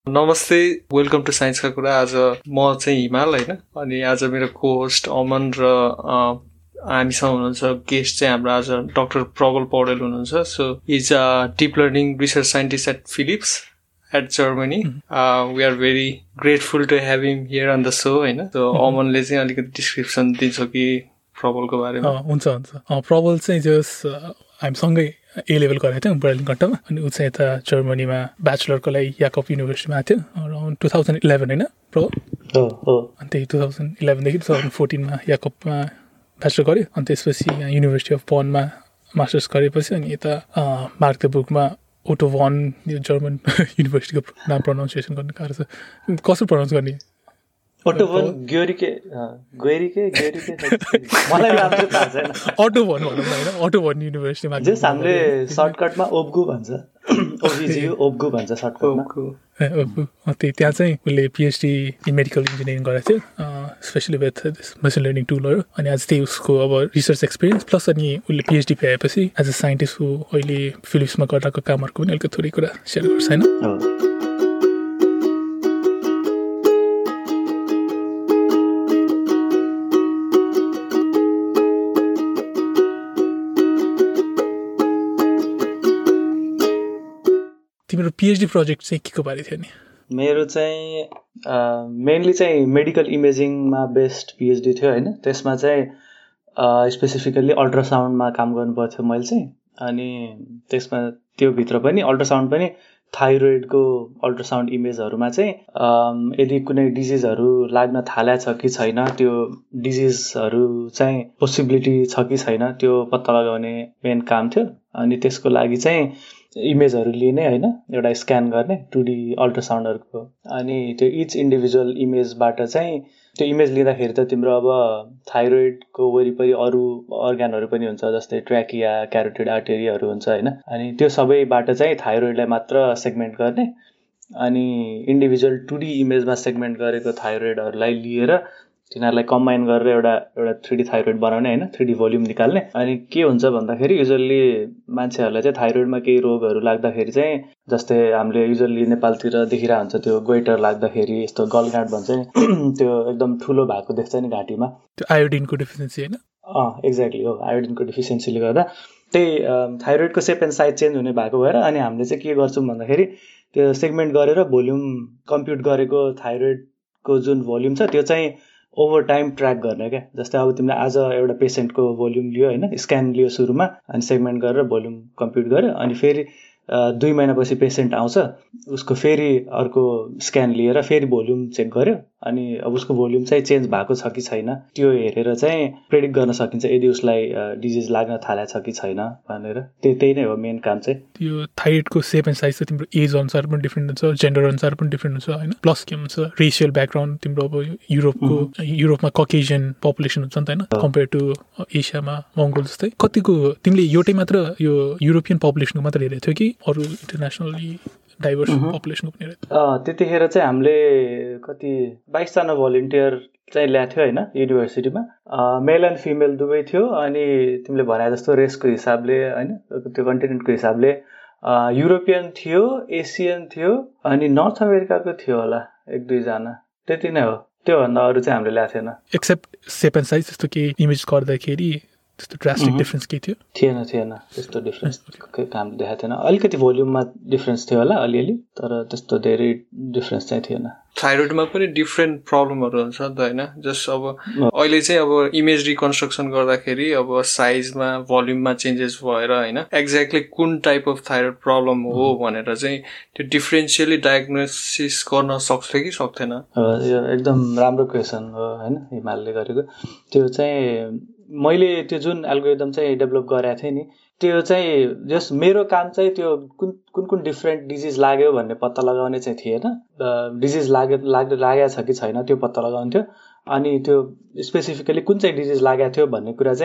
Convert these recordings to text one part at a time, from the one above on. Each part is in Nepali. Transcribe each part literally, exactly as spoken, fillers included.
नमस्ते, वेलकम टु साइन्सका कुरा। आज म चाहिँ हिमाल होइन, अनि आज मेरो को होस्ट अमन र हामीसँग हुनुहुन्छ गेस्ट चाहिँ हाम्रो आज डाक्टर प्रबल पौडेल हुनुहुन्छ। So is a deep learning research scientist at Philips at Germany. We are very grateful to have him here on the show होइन। सो अमनले चाहिँ अलिकति डिस्क्रिप्सन दिन्छ कि प्रबलको बारेमा? हुन्छ हुन्छ प्रबल चाहिँ जस हामीसँगै ए लेभल गरेको थियौँ बर्लिनगन्टमा, अनि ऊ चाहिँ यता जर्मनीमा ब्याचलरको लागि याकब युनिभर्सिटीमा आएको थियो अराउन्ड टु थाउजन्ड इलेभेन होइन प्रबल? अनि त्यही टु थाउजन्ड इलेभेनदेखि टु थाउजन्ड फोर्टिनमा याकबमा ब्याचलर गऱ्यो, अनि त्यसपछि यहाँ युनिभर्सिटी अफ बनमा मास्टर्स गरेपछि अनि यता मार्क्तेबुर्गमा ओटो भन, यो जर्मन युनिभर्सिटीको नाम प्रोनाउन्सिएसन गर्ने गाह्रो छ, कसरी प्रोनाउन्स गर्ने? ओटो भन ग्योरिके ग्योरिके ग्योरिके मलाई नाम चाहिँ थाहा छैन। अटो भन भनौँ न होइन, अटो भन युनिभर्सिटीमा जस हामीले सर्टकटमा ओब्गु भन्छ, ओबिजियु ओब्गु भन्छ सर्टकटमा। ओब्गु त्यही त्यहाँ चाहिँ उसले पिएचडी इन मेडिकल इन्जिनियरिङ गरेको थियो, स्पेसली विथ मेसिन लर्निङ टुलहरू। अनि आज त्यही उसको अब रिसर्च एक्सपिरियन्स प्लस अनि उसले पिएचडी पाएपछि एज अ साइन्टिस्ट ऊ अहिले फिलिप्समा गरिरहेको कामहरूको पनि अलिकति थोरै कुरा सेयर गर्छ होइन। तिम्रो पिएचडी प्रोजेक्ट चाहिँ के को बारे थियो नि? मेरो चाहिँ मेनली चाहिँ मेडिकल इमेजिङमा बेस्ड पिएचडी थियो होइन। त्यसमा चाहिँ स्पेसिफिकल्ली अल्ट्रासाउन्डमा काम गर्नुपर्थ्यो मैले चाहिँ। अनि त्यसमा त्योभित्र पनि अल्ट्रासाउन्ड पनि थाइरोइडको अल्ट्रासाउन्ड इमेजहरूमा चाहिँ यदि कुनै डिजिजहरू लाग्न थालेको छ कि छैन, त्यो डिजिजहरू चाहिँ पोसिबिलिटी छ कि छैन त्यो पत्ता लगाउने मेन काम थियो। अनि त्यसको लागि चाहिँ इमेजहरू लिने होइन, एउटा स्क्यान गर्ने टु डी अल्ट्रासाउन्डहरूको। अनि त्यो इच इन्डिभिजुअल इमेजबाट चाहिँ त्यो इमेज लिँदाखेरि त तिम्रो अब थाइरोइडको वरिपरि अरू अर्ग्यानहरू पनि हुन्छ, जस्तै ट्र्याकिया, क्यारोटिड आर्टेरीहरू हुन्छ होइन। अनि त्यो सबैबाट चाहिँ थाइरोइडलाई मात्र सेगमेन्ट गर्ने, अनि इन्डिभिजुअल टु डी इमेजमा सेगमेन्ट गरेको थाइरोइडहरूलाई लिएर तिनीहरूलाई कम्बाइन गरेर एउटा एउटा थ्री डी थाइरोइड बनाउने होइन, थ्री डी भोल्युम निकाल्ने। अनि के हुन्छ भन्दाखेरि युजल्ली मान्छेहरूलाई चाहिँ थाइरोइडमा केही रोगहरू लाग्दाखेरि चाहिँ, जस्तै हामीले युजल्ली नेपालतिर देखिरहेको हुन्छ त्यो गोइटर लाग्दाखेरि यस्तो गलगाँट भन्छ नि, त्यो एकदम ठुलो भएको देख्छ नि घाँटीमा, त्यो आयोडिनको डिफिसियन्सी होइन? अँ एक्ज्याक्टली हो, आयोडिनको डिफिसियन्सीले गर्दा त्यही थाइरोइडको सेप एन्ड साइज चेन्ज हुने भएको भएर अनि हामीले चाहिँ के गर्छौँ भन्दाखेरि त्यो सेगमेन्ट गरेर भोल्युम कम्प्युट गरेको थाइरोइडको जुन भोल्युम छ त्यो चाहिँ ओभर टाइम ट्र्याक गर्ने क्या। जस्तै अब तिमीले आज एउटा पेसेन्टको भोल्युम लियो होइन, स्क्यान लियो सुरुमा, अनि सेगमेन्ट गरेर भोल्युम कम्प्युट गर्यो, अनि फेरि दुई महिनापछि पेसेन्ट आउँछ, उसको फेरि अर्को स्क्यान लिएर फेरि भोल्युम चेक गर्यो, अनि अब उसको भोल्युम चाहिँ चेन्ज भएको छ कि छैन त्यो हेरेर चाहिँ प्रेडिक्ट गर्न सकिन्छ यदि उसलाई डिजिज लाग्न थालेको छ कि छैन भनेर। त्यही त्यही नै हो मेन काम चाहिँ। त्यो थाइरोइडको सेप एन्ड साइज त तिम्रो एज अनुसार पनि डिफ्रेन्ट हुन्छ, जेन्डर अनुसार पनि डिफ्रेन्ट हुन्छ होइन, प्लस के भन्छ रेसियल ब्याकग्राउन्ड तिम्रो अब युरोपको युरोपमा ककेजियन पपुलेसन हुन्छ नि त होइन, कम्पेयर टु एसियामा मङ्गोल जस्तै। कतिको तिमीले एउटै मात्र यो युरोपियन पपुलेसनको मात्र हेरेको थियो कि अरू इन्टरनेसनली डाइभर्स पपुलेसनको पनि हेरेको? त्यतिखेर चाहिँ हामीले कति बाइसजना भोलिन्टियर चाहिँ ल्याएको थियो होइन युनिभर्सिटीमा, मेल एन्ड फिमेल दुवै थियो। अनि तिमीले भने जस्तो रेसको हिसाबले होइन, त्यो कन्टिनेन्टको हिसाबले युरोपियन थियो, एसियन थियो, अनि नर्थ अमेरिकाको थियो होला एक दुईजना, त्यति नै हो। त्योभन्दा अरू चाहिँ हामीले ल्याएको थिएन। एक्सेप्ट सेप एन्ड साइज जस्तो केही इमेज गर्दाखेरि त्यस्तो ड्रास्टिक डिफ्रेन्स केही थियो? थिएन थिएन त्यस्तो डिफ्रेन्स काम देखाएको थिएन। अलिकति भोल्युममा डिफ्रेन्स थियो होला अलिअलि, तर त्यस्तो धेरै डिफ्रेन्स चाहिँ थिएन। थाइरोइडमा पनि डिफ्रेन्ट प्रब्लमहरू हुन्छ नि त होइन। जस्ट अब अहिले चाहिँ अब इमेज रिकन्स्ट्रक्सन गर्दाखेरि अब साइजमा भोल्युममा चेन्जेस भएर होइन एक्ज्याक्टली कुन टाइप अफ थाइरोइड प्रब्लम हो भनेर चाहिँ त्यो डिफ्रेन्सियली डायग्नोसिस गर्न सक्छ कि सक्दैन? यो एकदम राम्रो क्वेसन हो होइन हिमालले गरेको। त्यो चाहिँ मैले त्यो जुन एल्गोरिदम चाहिँ डेभलप गरेको थिएँ नि, त्यो चाहिँ जस मेरो काम चाहिँ त्यो कुन कुन कुन डिफ्रेन्ट डिजिज लाग्यो भन्ने पत्ता लगाउने चाहिँ थिएन। डिजिज लाग्यो लाग्यो लागेको छ कि छैन त्यो पत्ता लगाउँथ्यो, अनि त्यो स्पेसिफिकली कुन चाहिँ डिजिज लागेको थियो भन्ने कुरा चाहिँ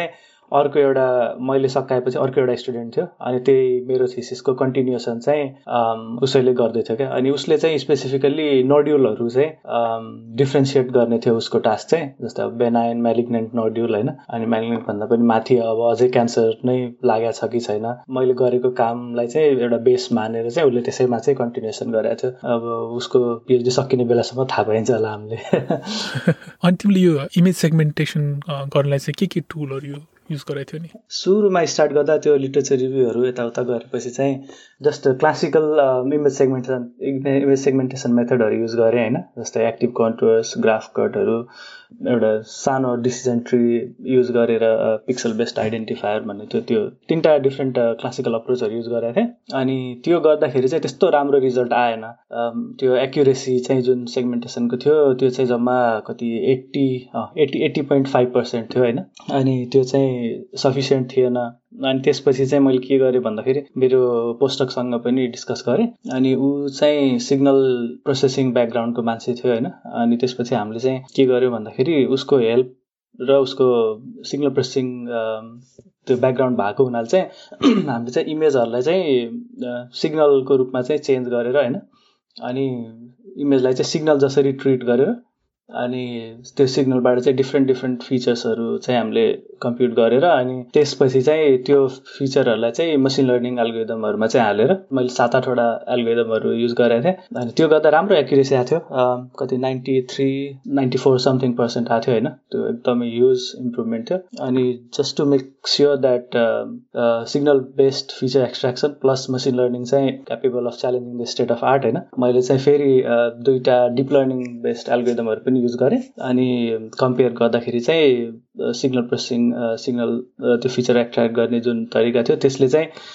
अर्को एउटा मैले सकाएपछि अर्को एउटा स्टुडेन्ट थियो अनि त्यही मेरो थिसिसको कन्टिन्युएसन चाहिँ उसैले गर्दै थियो क्या। अनि उसले चाहिँ स्पेसिफिकल्ली नोड्युलहरू चाहिँ डिफ्रेन्सिएट गर्ने थियो उसको टास्क चाहिँ, जस्तै अब बेनाइन म्यालिग्नेन्ट नोड्युल होइन, अनि म्यालिग्नेन्ट भन्दा पनि माथि अब अझै क्यान्सर नै लागेको छ कि छैन। मैले गरेको कामलाई चाहिँ एउटा बेस मानेर चाहिँ उसले त्यसैमा चाहिँ कन्टिन्युएसन गरेको थियो। अब उसको पिएचडी सकिने बेलासम्म थाहा पाइन्छ होला हामीले। अनि तिमीले यो इमेज सेगमेन्टेसन गर्नलाई चाहिँ के के टुलहरू युज गरेको थियो नि? सुरुमा स्टार्ट गर्दा त्यो लिटरेचर रिभ्यूहरू यताउता गरेपछि चाहिँ just classical image segmentation image segmentation मेथडहरू युज गरेँ होइन, जस्तै एक्टिभ कन्टुर्स, ग्राफ कटहरू, एउटा सानो डिसिजन ट्री युज गरेर पिक्सल बेस्ड आइडेन्टिफायर भन्ने थियो, त्यो तिनवटा डिफ्रेन्ट क्लासिकल अप्रोचहरू युज गरेको थिएँ। अनि त्यो गर्दाखेरि चाहिँ त्यस्तो राम्रो रिजल्ट आएन। त्यो एक्युरेसी चाहिँ जुन सेगमेन्टेसनको थियो त्यो चाहिँ जम्मा कति eighty eighty eighty point five percent थियो होइन, अनि त्यो चाहिँ सफिसियन्ट थिएन। अनि त्यसपछि चाहिँ मैले के गरेँ भन्दाखेरि मेरो पोस्टकसँग पनि डिस्कस गरेँ, अनि ऊ चाहिँ सिग्नल प्रोसेसिङ ब्याकग्राउन्डको मान्छे थियो होइन। अनि त्यसपछि हामीले चाहिँ के गर्यो भन्दाखेरि उसको हेल्प र उसको सिग्नल प्रोसेसिङ त्यो ब्याकग्राउन्ड भएको हुनाले चाहिँ हामीले चाहिँ इमेजहरूलाई चाहिँ सिग्नलको रूपमा चाहिँ चेन्ज गरेर होइन, अनि इमेजलाई चाहिँ सिग्नल जसरी ट्रिट गरेर अनि त्यो सिग्नलबाट चाहिँ डिफ्रेन्ट डिफ्रेन्ट फिचर्सहरू चाहिँ हामीले कम्प्युट गरेर अनि त्यसपछि चाहिँ त्यो फिचरहरूलाई चाहिँ मसिन लर्निङ एल्गोरिदमहरूमा चाहिँ हालेर मैले सात आठवटा एल्गोरिदमहरू युज गरेको थिएँ। अनि त्यो गर्दा राम्रो एक्युरेसी आएको थियो, कति ninety three ninety four something percent आएको थियो होइन, त्यो एकदमै ह्युज इम्प्रुभमेन्ट थियो। अनि just to make sure that signal based feature extraction plus machine learning चाहिँ capable of challenging the state of art होइन, मैले चाहिँ फेरि दुईवटा डिप लर्निङ बेस्ड एल्गोरिदमहरू पनि युज गरेँ। अनि कम्पेयर गर्दाखेरि चाहिँ सिग्नल प्रोसेसिङ सिग्नल त्यो फिचर एक्सट्र्याक्ट गर्ने जुन तरिका थियो त्यसले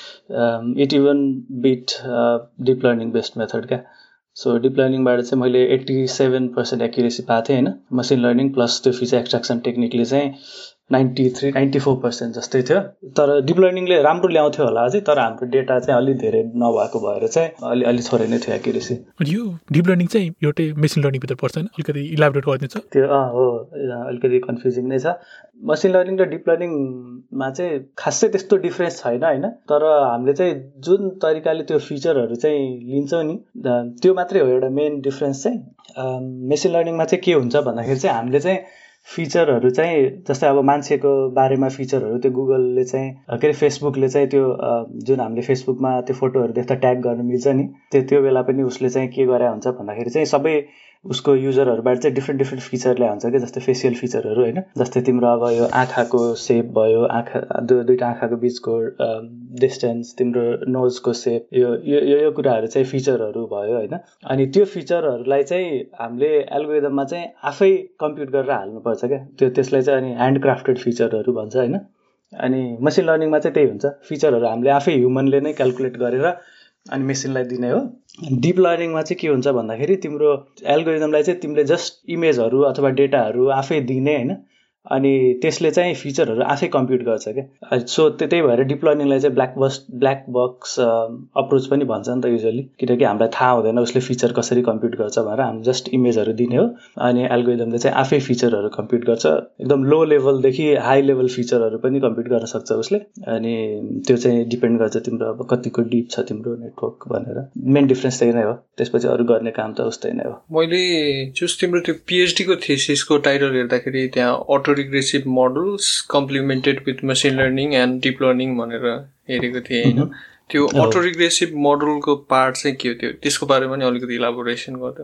चाहिँ it even beat deep learning based method क्या। सो डिप लर्निङबाट चाहिँ मैले एट्टी सेभेन पर्सेन्ट एक्युरेसी पाएको थिएँ होइन, मसिन लर्निङ प्लस त्यो फिचर एक्सट्र्याक्सन टेक्निकले चाहिँ ninety three ninety four percent जस्तै थियो। तर डिप लर्निङले राम्रो ल्याउँथ्यो होला अझै, तर हाम्रो डेटा चाहिँ अलिक धेरै नभएको भएर चाहिँ अलि अलि थोरै नै थियो एक्युरेसी। यो डिप लर्निङ चाहिँ एउटै मेसिन लर्निङभित्र पर्छ होइन, अलिकति इलाबोरेट गरिदिन्छ त्यो अँ हो, अलिकति कन्फ्युजिङ नै छ। मसिन लर्निङ र डिप लर्निङमा चाहिँ खासै त्यस्तो डिफ्रेन्स छैन होइन, तर हामीले चाहिँ जुन तरिकाले त्यो फिचरहरू चाहिँ लिन्छौँ नि त्यो मात्रै हो एउटा मेन डिफ्रेन्स चाहिँ। मेसिन लर्निङमा चाहिँ के हुन्छ भन्दाखेरि चाहिँ हामीले चाहिँ फिचरहरू चाहिँ जस्तै अब मान्छेको बारेमा फिचरहरू त्यो गुगलले चाहिँ के अरे फेसबुकले चाहिँ त्यो जुन हामीले फेसबुकमा त्यो फोटोहरू देख्दा ट्याग गर्न मिल्छ नि, त्यो त्यो बेला पनि उसले चाहिँ के गरे हुन्छ भन्दाखेरि चाहिँ सबै उसको युजरहरूबाट चाहिँ डिफ्रेन्ट डिफ्रेन्ट फिचर ल्याए हुन्छ कि, जस्तै फेसियल फिचरहरू होइन, जस्तै तिम्रो अब यो आँखाको सेप भयो, आँखा दुई दुईवटा आँखाको बिचको डिस्टेन्स, तिम्रो नोजको सेप, यो यो यो कुराहरू चाहिँ फिचरहरू भयो होइन। अनि त्यो फिचरहरूलाई चाहिँ हामीले एल्गोरिदममा चाहिँ आफै कम्प्युट गरेर हाल्नुपर्छ क्या, त्यो त्यसलाई चाहिँ अनि ह्यान्ड क्राफ्टेड फिचरहरू भन्छ होइन। अनि मसिन लर्निङमा चाहिँ त्यही हुन्छ, फिचरहरू हामीले आफै ह्युमनले नै क्यालकुलेट गरेर अनि मेसिनलाई दिने हो। डिप लर्निङमा चाहिँ के हुन्छ भन्दाखेरि तिम्रो एल्गोरिदमलाई चाहिँ तिमीले जस्ट इमेजहरू अथवा डेटाहरू आफै दिने होइन, अनि त्यसले चाहिँ फिचरहरू आफै कम्प्युट गर्छ क्या। सो त्यही भएर डिप लर्निङलाई चाहिँ black box black box approach पनि भन्छ नि त युजली, किनकि हामीलाई थाहा हुँदैन उसले फिचर कसरी कम्प्युट गर्छ भनेर, हामी जस्ट इमेजहरू दिने हो अनि एल्गोरिदमले चाहिँ आफै फिचरहरू कम्प्युट गर्छ। एकदम लो लेभलदेखि हाई लेभल फिचरहरू पनि कम्प्युट गर्न सक्छ उसले, अनि त्यो चाहिँ डिपेन्ड गर्छ तिम्रो अब कतिको डिप छ तिम्रो नेटवर्क भनेर। मेन डिफ्रेन्स त्यही नै हो, त्यसपछि अरू गर्ने काम त उस्तै नै हो। मैले जस्ट तिम्रो त्यो पिएचडीको थेसिसको टाइटल हेर्दाखेरि त्यहाँ auto regressive models complemented with machine learning and deep learning भनेर हेरेको थिएँ होइन, त्यो अटो रिग्रेसिभ मोडलको पार्ट चाहिँ के हो, त्यो त्यसको बारेमा पनि अलिकति इलाबोरेसन गर्दै।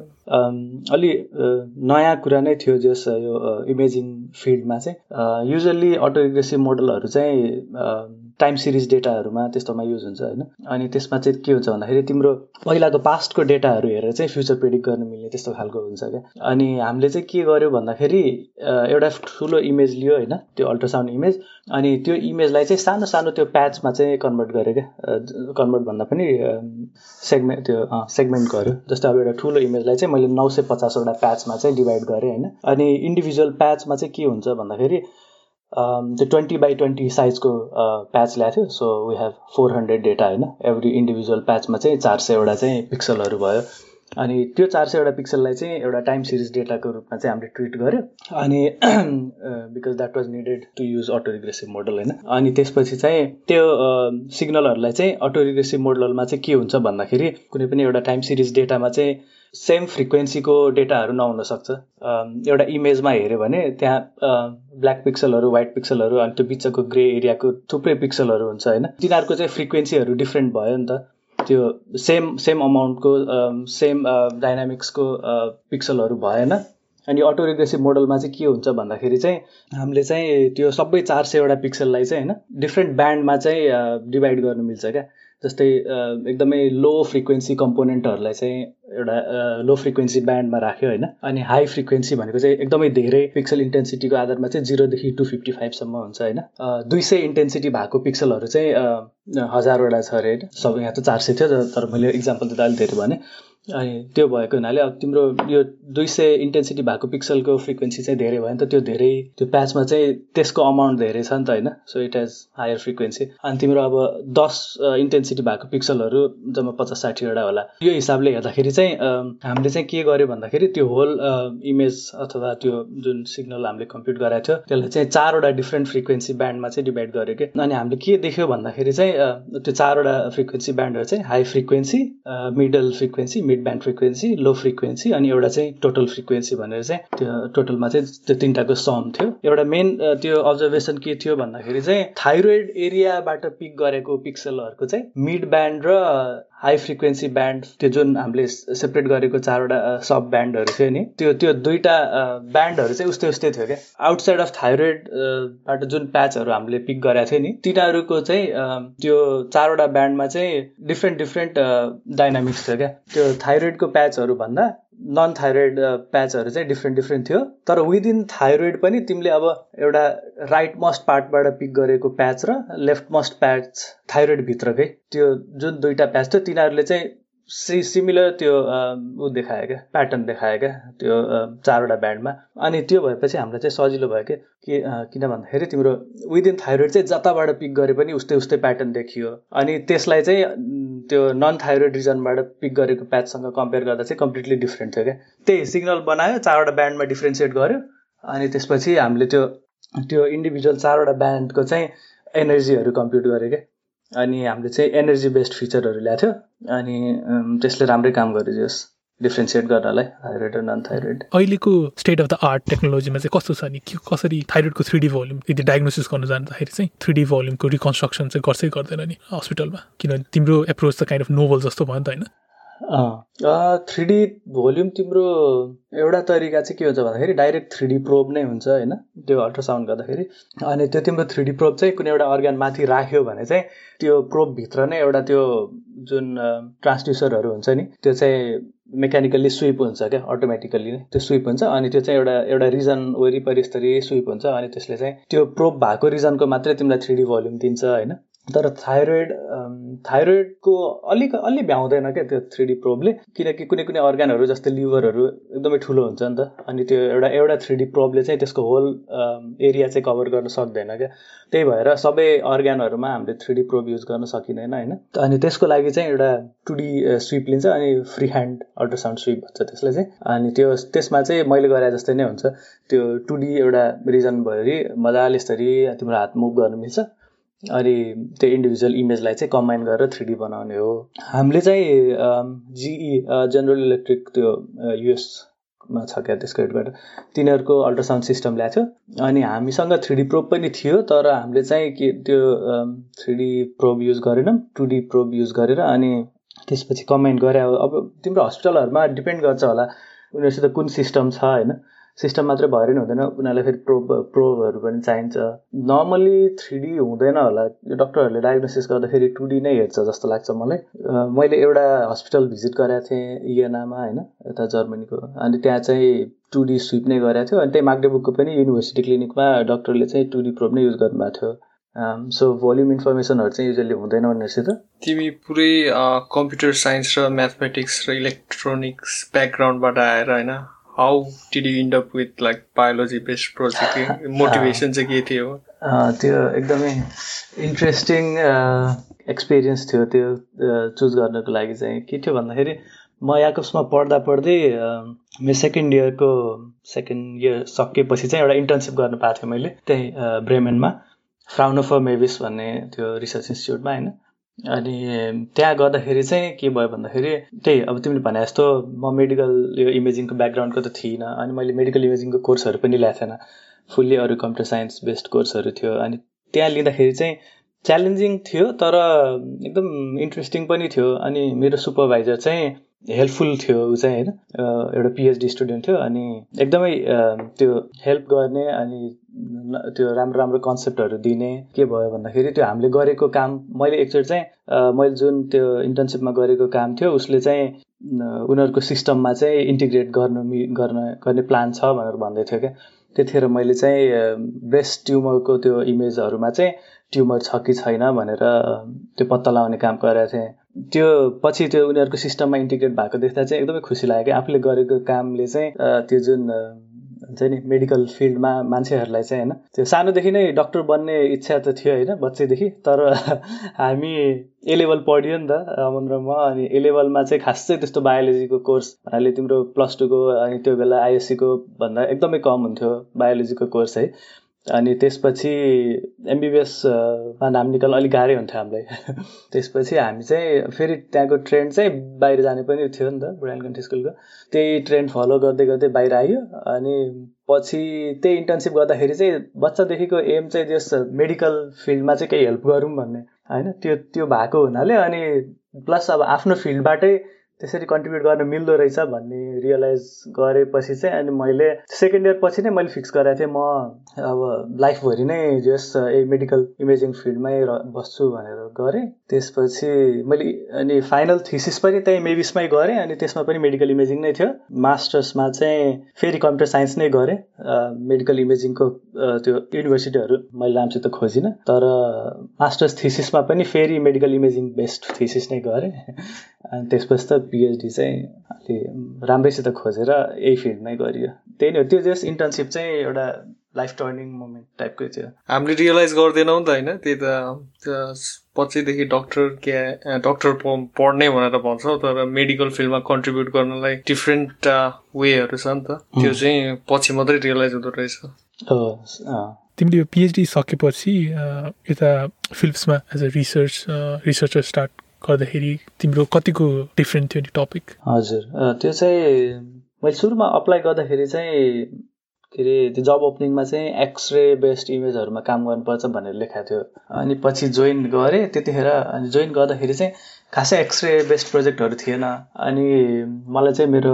अलि नयाँ कुरा नै थियो जस यो इमेजिङ फिल्डमा चाहिँ। युजल्ली अटो रिग्रेसिभ मोडलहरू चाहिँ टाइम सिरिज डेटाहरूमा त्यस्तोमा युज हुन्छ होइन, अनि त्यसमा चाहिँ के हुन्छ भन्दाखेरि तिम्रो पहिलाको पास्टको डेटाहरू हेरेर चाहिँ फ्युचर प्रेडिक्ट गर्न मिल्ने त्यस्तो खालको हुन्छ क्या। अनि हामीले चाहिँ के गर्यो भन्दाखेरि एउटा ठुलो इमेज लियो होइन, त्यो अल्ट्रासाउन्ड इमेज, अनि त्यो इमेजलाई चाहिँ सानो सानो त्यो प्याचमा चाहिँ कन्भर्ट गर्यो क्या, कन्भर्ट भन्दा पनि सेगमेन्ट त्यो सेगमेन्ट गर्यो। जस्तै अब एउटा ठुलो इमेजलाई चाहिँ मैले नौ सय पचासवटा प्याचमा चाहिँ डिभाइड गरेँ होइन, अनि इन्डिभिजुअल प्याचमा चाहिँ के हुन्छ भन्दाखेरि त्यो ट्वेन्टी बाई ट्वेन्टी साइजको प्याच ल्याएको थियो। So we have four hundred data होइन, एभ्री इन्डिभिजुअल प्याचमा चाहिँ चार सयवटा चाहिँ पिक्सलहरू भयो। अनि त्यो चार सयवटा पिक्सललाई चाहिँ एउटा टाइम सिरिज डेटाको रूपमा चाहिँ हामीले ट्रिट गर्यो अनि because that was needed to use auto regressive model होइन। अनि त्यसपछि चाहिँ त्यो सिग्नलहरूलाई चाहिँ अटो रिग्रेसिभ मोडलमा चाहिँ के हुन्छ भन्दाखेरि कुनै पनि एउटा टाइम सिरिज डेटामा चाहिँ सेम फ्रिक्वेन्सीको डेटाहरू नहुन सक्छ। एउटा इमेजमा हेऱ्यो भने त्यहाँ ब्ल्याक पिक्सलहरू व्हाइट पिक्सलहरू अनि त्यो बिचको ग्रे एरियाको थुप्रै पिक्सलहरू हुन्छ होइन। तिनीहरूको चाहिँ फ्रिक्वेन्सीहरू डिफ्रेन्ट भयो नि त, त्यो सेम सेम अमाउन्टको सेम डाइनामिक्सको पिक्सलहरू भएन। अनि अटो रिग्रेसिभ मोडलमा चाहिँ के हुन्छ भन्दाखेरि चाहिँ हामीले चाहिँ त्यो सबै चार सयवटा पिक्सललाई चाहिँ होइन डिफ्रेन्ट ब्यान्डमा चाहिँ डिभाइड गर्नु मिल्छ क्या। जस्तै एकदमै लो फ्रिक्वेन्सी कम्पोनेन्टहरूलाई चाहिँ एउटा लो फ्रिक्वेन्सी ब्यान्डमा राख्यो होइन। अनि हाई फ्रिक्वेन्सी भनेको चाहिँ एकदमै धेरै पिक्सल इन्टेन्सिटीको आधारमा चाहिँ जिरोदेखि टू फिफ्टी फाइभसम्म हुन्छ होइन। दुई सय इन्टेन्सिटी भएको पिक्सलहरू चाहिँ हजारवटा छ अरे होइन। सब यहाँ त चार सय थियो तर मैले इक्जाम्पल दिँदा अलिक धेरै भने। अनि त्यो भएको हुनाले अब तिम्रो यो दुई सय इन्टेन्सिटी भएको पिक्सलको फ्रिक्वेन्सी चाहिँ धेरै भयो नि त, त्यो धेरै त्यो प्याचमा चाहिँ त्यसको अमाउन्ट धेरै छ नि त होइन। So it has higher frequency. अनि तिम्रो अब दस इन्टेन्सिटी भएको पिक्सलहरू जम्मा पचास साठीवटा होला। यो हिसाबले हेर्दाखेरि चाहिँ हामीले चाहिँ के गर्यो भन्दाखेरि त्यो होल इमेज अथवा त्यो जुन सिग्नल हामीले कम्प्युट गराएको थियो त्यसलाई चाहिँ चारवटा डिफ्रेन्ट फ्रिक्वेन्सी ब्यान्डमा चाहिँ डिभाइड गर्यो कि। अनि हामीले के देख्यो भन्दाखेरि चाहिँ त्यो चारवटा फ्रिक्वेन्सी ब्यान्डहरू चाहिँ high frequency, middle frequency, mid band frequency, low frequency अनि एउटा चाहिँ टोटल फ्रिक्वेन्सी भनेर चाहिँ त्यो टोटलमा चाहिँ त्यो तिनटाको सम थियो। एउटा मेन त्यो अब्जर्भेसन के थियो भन्दाखेरि चाहिँ थाइरोइड एरियाबाट पिक गरेको पिक्सलहरूको चाहिँ मिड ब्यान्ड र हाई फ्रिक्वेन्सी ब्यान्ड त्यो जुन हामीले सेपरेट गरेको चारवटा सब ब्यान्डहरू थियो नि त्यो त्यो दुईटा ब्यान्डहरू चाहिँ उस्तै उस्तै थियो क्या। आउटसाइड अफ थाइरोइडबाट जुन प्याचहरू हामीले पिक गरेको थियो नि तिनीहरूको चाहिँ त्यो चारवटा ब्यान्डमा चाहिँ डिफ्रेन्ट डिफ्रेन्ट डाइनामिक्स थियो क्या। त्यो थाइरोइडको प्याचहरू भन्दा नन थाइरोइड प्याचहरू चाहिँ डिफ्रेन्ट डिफ्रेन्ट थियो। तर विदिन थाइरोइड पनि तिमीले अब एउटा राइट मोस्ट पार्टबाट पिक गरेको प्याच र लेफ्ट मोस्ट प्याच थाइरोइडभित्रकै त्यो जुन दुईवटा प्याच थियो तिनीहरूले चाहिँ सि सिमिलर त्यो ऊ देखायो क्या, प्याटर्न देखायो क्या त्यो चारवटा ब्यान्डमा। अनि त्यो भएपछि हामीलाई चाहिँ सजिलो भयो क्या कि किन भन्दाखेरि तिम्रो विदिन थाइरोइड चाहिँ जताबाट पिक गरे पनि उस्तै उस्तै प्याटर्न देखियो। अनि त्यसलाई चाहिँ त्यो नन थाइरोइड रिजनबाट पिक गरेको प्याचसँग कम्पेयर गर्दा चाहिँ कम्प्लिटली डिफ्रेन्ट थियो क्या। त्यही सिग्नल बनायो, चारवटा ब्यान्डमा डिफ्रेन्सिएट गर्यो अनि त्यसपछि हामीले त्यो त्यो इन्डिभिजुअल चारवटा ब्यान्डको चाहिँ एनर्जीहरू कम्प्युट गर्यो क्या। अनि हामीले चाहिँ एनर्जी बेस्ड फिचरहरू ल्याएको थियो अनि त्यसले राम्रै काम गरिदियोस् डिफ्रेन्सिएट गर्नलाई थाइरोइड र नन थाइरोइड। अहिलेको स्टेट अफ द आर्ट टेक्नोलोजीमा चाहिँ कस्तो छ नि, कसरी थाइरोइडको थ्री डी भोल्युम यदि डायग्नोसिस गर्नु जाँदाखेरि चाहिँ थ्री डी भोल्युमको रिकन्स्ट्रक्सन चाहिँ गर्छै गर्दैन नि हस्पिटलमा, किनभने तिम्रो एप्रोच त काइन्ड अफ नोभल जस्तो भयो नि त होइन। थ्री डी भोल्युम तिम्रो एउटा तरिका चाहिँ के हुन्छ भन्दाखेरि डाइरेक्ट थ्री डी प्रोब नै हुन्छ होइन त्यो अल्ट्रासाउन्ड गर्दाखेरि। अनि त्यो तिम्रो थ्री डी प्रोब चाहिँ कुनै एउटा अर्ग्यान माथि राख्यो भने चाहिँ त्यो प्रोबभित्र नै एउटा त्यो जुन ट्रान्सड्युसरहरू हुन्छ नि त्यो चाहिँ मेकानिकल्ली स्विप हुन्छ क्या, अटोमेटिकल्ली नै त्यो स्विप हुन्छ। अनि त्यो चाहिँ एउटा एउटा रिजन वरिपरि यसरी स्विप हुन्छ अनि त्यसले चाहिँ त्यो प्रोब भएको रिजनको मात्रै तिमीलाई थ्री डी भोल्युम दिन्छ होइन। तर थाइरोइड थाइरोइडको अलिक अलि भ्याउँदैन क्या त्यो थ्री डी प्रोबले, किनकि कुनै कुनै अर्ग्यानहरू जस्तै लिभरहरू एकदमै ठुलो हुन्छ नि त। अनि त्यो एउटा एउटा थ्री डी प्रोबले चाहिँ त्यसको होल एरिया चाहिँ कभर गर्न सक्दैन क्या। त्यही भएर सबै अर्ग्यानहरूमा हामीले थ्री डी प्रोब युज गर्न सकिँदैन होइन। अनि त्यसको लागि चाहिँ एउटा टु डी स्विप लिन्छ अनि फ्री ह्यान्ड अल्ट्रासाउन्ड स्विप भन्छ त्यसलाई चाहिँ। अनि त्यो त्यसमा चाहिँ मैले गरे जस्तै नै हुन्छ, त्यो टु डी एउटा रिजन भएरि मजाले यसरी तिम्रो हात मुभ गर्नु मिल्छ अनि त्यो इन्डिभिजुअल इमेजलाई चाहिँ कम्बाइन गरेर थ्री डी बनाउने हो। हामीले चाहिँ जिई जेनरल इलेक्ट्रिक त्यो युएसमा छ क्या त्यसको हेडबाट तिनीहरूको अल्ट्रासाउन्ड सिस्टम ल्याएको थियो। अनि हामीसँग थ्री डी प्रोब पनि थियो तर हामीले चाहिँ के त्यो थ्री डी प्रोब युज गरेनौँ, टु डी प्रोब युज गरेर अनि त्यसपछि कम्बाइन गरे। अब तिम्रो हस्पिटलहरूमा डिपेन्ड गर्छ होला उनीहरूसित कुन सिस्टम छ होइन। सिस्टम मात्रै भएर नि हुँदैन, उनीहरूलाई फेरि प्रोब प्रोबहरू पनि चाहिन्छ। नर्मली थ्री डी हुँदैन होला, यो डक्टरहरूले डायग्नोसिस गर्दाखेरि टु डी नै हेर्छ जस्तो लाग्छ मलाई। मैले एउटा हस्पिटल भिजिट गरेको थिएँ इएनामा होइन यता जर्मनीको, अनि त्यहाँ चाहिँ टु डी स्विप नै गरेको थियो। अनि त्यही माग्डेबुकको पनि युनिभर्सिटी क्लिनिकमा डक्टरले चाहिँ टु डी प्रोब नै युज गर्नुभएको थियो। सो भोल्युम इन्फर्मेसनहरू चाहिँ युजली हुँदैन उनीहरूसित। तिमी पुरै कम्प्युटर साइन्स र म्याथमेटिक्स र इलेक्ट्रोनिक्स ब्याकग्राउन्डबाट आएर होइन, how did you end up with like biology based project? Motivation चाहिँ के थियो? त्यो एकदमै इन्ट्रेस्टिङ एक्सपिरियन्स थियो त्यो चुज गर्नको लागि चाहिँ। के थियो भन्दाखेरि म याकब्समा पढ्दा पढ्दै मेरो सेकेन्ड इयरको सेकेन्ड इयर सकेपछि चाहिँ एउटा इन्टर्नसिप गर्न पाएको थिएँ मैले त्यही ब्रेमेनमा फ्राउनोफर मेभिस भन्ने त्यो रिसर्च इन्स्टिट्युटमा होइन। अनि त्यहाँ गर्दाखेरि चाहिँ के भयो भन्दाखेरि त्यही अब तिमीले भने जस्तो म मेडिकल यो इमेजिङको ब्याकग्राउन्डको त थिइनँ, अनि मैले मेडिकल इमेजिङको कोर्सहरू पनि ल्याएको थिएन, फुल्ली अरू कम्प्युटर साइन्स बेस्ड कोर्सहरू थियो। अनि त्यहाँ लिँदाखेरि चाहिँ च्यालेन्जिङ थियो तर एकदम इन्ट्रेस्टिङ पनि थियो। अनि मेरो सुपरभाइजर चाहिँ हेल्पफुल थियो, ऊ चाहिँ होइन एउटा पिएचडी स्टुडेन्ट थियो, अनि एकदमै त्यो हेल्प गर्ने अनि त्यो राम्रो राम्रो कन्सेप्टहरू दिने। के भयो भन्दाखेरि त्यो हामीले गरेको काम मैले एकचोटि चाहिँ मैले जुन त्यो इन्टर्नसिपमा गरेको काम थियो उसले चाहिँ उनीहरूको सिस्टममा चाहिँ इन्टिग्रेट गर्नु गर्न गर्ने प्लान छ भनेर भन्दै थियो क्या। त्यतिखेर मैले चाहिँ ब्रेस्ट ट्युमरको त्यो इमेजहरूमा चाहिँ ट्युमर छ कि छैन भनेर त्यो पत्ता लगाउने काम गरेको थिएँ। त्यो पछि त्यो उनीहरूको सिस्टममा इन्टिग्रेट भएको देख्दा चाहिँ एकदमै खुसी लाग्यो कि आफूले गरेको कामले चाहिँ त्यो जुन हुन्छ नि मेडिकल फिल्डमा मान्छेहरूलाई चाहिँ होइन त्यो सानोदेखि नै डक्टर बन्ने इच्छा त थियो होइन बच्चैदेखि, तर हामी ए लेभल पढ्यो नि त अमन र म। अनि ए लेभलमा चाहिँ खास चाहिँ त्यस्तो बायोलोजीको कोर्स भन्नाले तिम्रो प्लस टूको अनि त्यो बेला आइएससीको भन्दा एकदमै कम हुन्थ्यो बायोलोजीको कोर्स है। अनि त्यसपछि एमबिबिएसमा नाम निकाल्न अलिक गाह्रै हुन्थ्यो हामीलाई। त्यसपछि हामी चाहिँ फेरि त्यहाँको ट्रेन्ड चाहिँ बाहिर जाने पनि थियो नि त बुढानीकण्ठ स्कुलको, त्यही ट्रेन्ड फलो गर्दै गर्दै बाहिर आयो। अनि पछि त्यही इन्टर्नसिप गर्दाखेरि चाहिँ बच्चादेखिको एम चाहिँ जस मेडिकल फिल्डमा चाहिँ केही हेल्प गरौँ भन्ने होइन त्यो त्यो भएको हुनाले अनि प्लस अब आफ्नो फिल्डबाटै त्यसरी कन्ट्रिब्युट गर्न मिल्दो रहेछ भन्ने रियलाइज गरेपछि चाहिँ अनि मैले सेकेन्ड इयर पछि नै मैले फिक्स गरेको थिएँ म अब लाइफभरि नै जस ए मेडिकल इमेजिङ फिल्डमै बस्छु भनेर गरेँ। त्यसपछि मैले अनि फाइनल थिसिस पनि त्यही मेभिसमै गरेँ, अनि त्यसमा पनि मेडिकल इमेजिङ नै थियो। मास्टर्समा चाहिँ फेरि कम्प्युटर साइन्स नै गरेँ। मेडिकल इमेजिङको त्यो युनिभर्सिटीहरू मैले राम्रोसित खोजिनँ, तर मास्टर्स थिसिसमा पनि फेरि मेडिकल इमेजिङ बेस्ड थिसिस नै गरेँ। अनि त्यसपछि त पिएचडी चाहिँ अलि राम्रैसित खोजेर यही फिल्डमै गरियो। त्यही नै हो, त्यो जस इन्टर्नसिप चाहिँ एउटा लाइफ टर्निङ मोमेन्ट टाइपकै थियो। हामीले रियलाइज गर्दैनौँ त होइन, त्यही त पछिदेखि डक्टर के डक्टर पढ्ने भनेर भन्छौँ, तर मेडिकल फिल्डमा कन्ट्रिब्युट गर्नलाई डिफ्रेन्ट वेहरू छ नि त, त्यो चाहिँ पछि मात्रै रियलाइज हुँदो रहेछ। तिमीले यो पिएचडी सकेपछि यता फिलिप्समा as a research researcher start गर्दाखेरि तिम्रो कतिको डिफ्रेन्ट थियो नि टपिक? हजुर, त्यो चाहिँ मैले सुरुमा अप्लाई गर्दाखेरि चाहिँ के अरे त्यो जब ओपनिङमा चाहिँ एक्सरे बेस्ड इमेजहरूमा काम गर्नुपर्छ भनेर लेखाएको थियो। अनि पछि जोइन गरेँ त्यतिखेर, अनि जोइन गर्दाखेरि चाहिँ खासै एक्सरे बेस्ड प्रोजेक्टहरू थिएन। अनि मलाई चाहिँ मेरो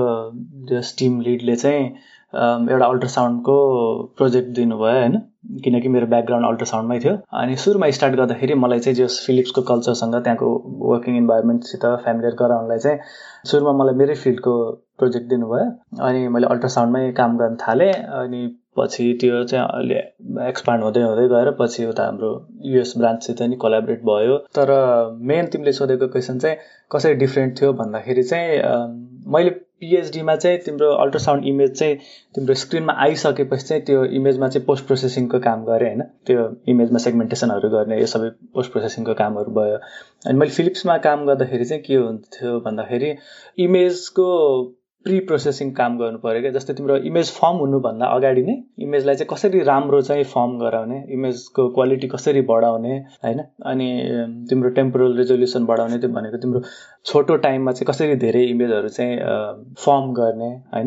जस टिम लिडले चाहिँ एउटा अल्ट्रासाउन्डको प्रोजेक्ट दिनुभयो होइन, किनकि मेरो ब्याकग्राउन्ड अल्ट्रासाउन्डमै थियो। अनि सुरुमा स्टार्ट गर्दाखेरि मलाई चाहिँ जस फिलिप्सको कल्चरसँग त्यहाँको वर्किङ इन्भाइरोमेन्टसित फ्यामिलियर गराउनलाई चाहिँ सुरुमा मलाई मेरै फिल्डको प्रोजेक्ट दिनुभयो। अनि मैले अल्ट्रासाउन्डमै काम गर्न थालेँ। अनि पछि त्यो चाहिँ अलि एक्सपान्ड हुँदै हुँदै गएर पछि उता हाम्रो युएस ब्रान्चसित नि कोलाबरेट भयो। तर मेन तिमीले सोधेको क्वेसन चाहिँ कसरी डिफ्रेन्ट थियो भन्दाखेरि चाहिँ मैले पिएचडीमा चाहिँ तिम्रो अल्ट्रासाउन्ड इमेज चाहिँ तिम्रो स्क्रिनमा आइसकेपछि चाहिँ त्यो इमेजमा चाहिँ पोस्ट प्रोसेसिङको काम गरेँ होइन, त्यो इमेजमा सेगमेन्टेसनहरू गर्ने यो सबै पोस्ट प्रोसेसिङको कामहरू भयो। अनि मैले फिलिप्समा काम गर्दाखेरि चाहिँ के हुन्थ्यो भन्दाखेरि इमेजको प्री प्रोसेसिङ काम गर्नु पऱ्यो क्या। जस्तै तिम्रो इमेज फर्म हुनुभन्दा अगाडि नै इमेजलाई चाहिँ कसरी राम्रो चाहिँ फर्म गराउने, इमेजको क्वालिटी कसरी बढाउने होइन, अनि तिम्रो टेम्पोरल रेजोल्युसन बढाउने, त्यो भनेको तिम्रो छोटो टाइममा चाहिँ कसरी धेरै इमेजहरू चाहिँ फर्म गर्ने होइन,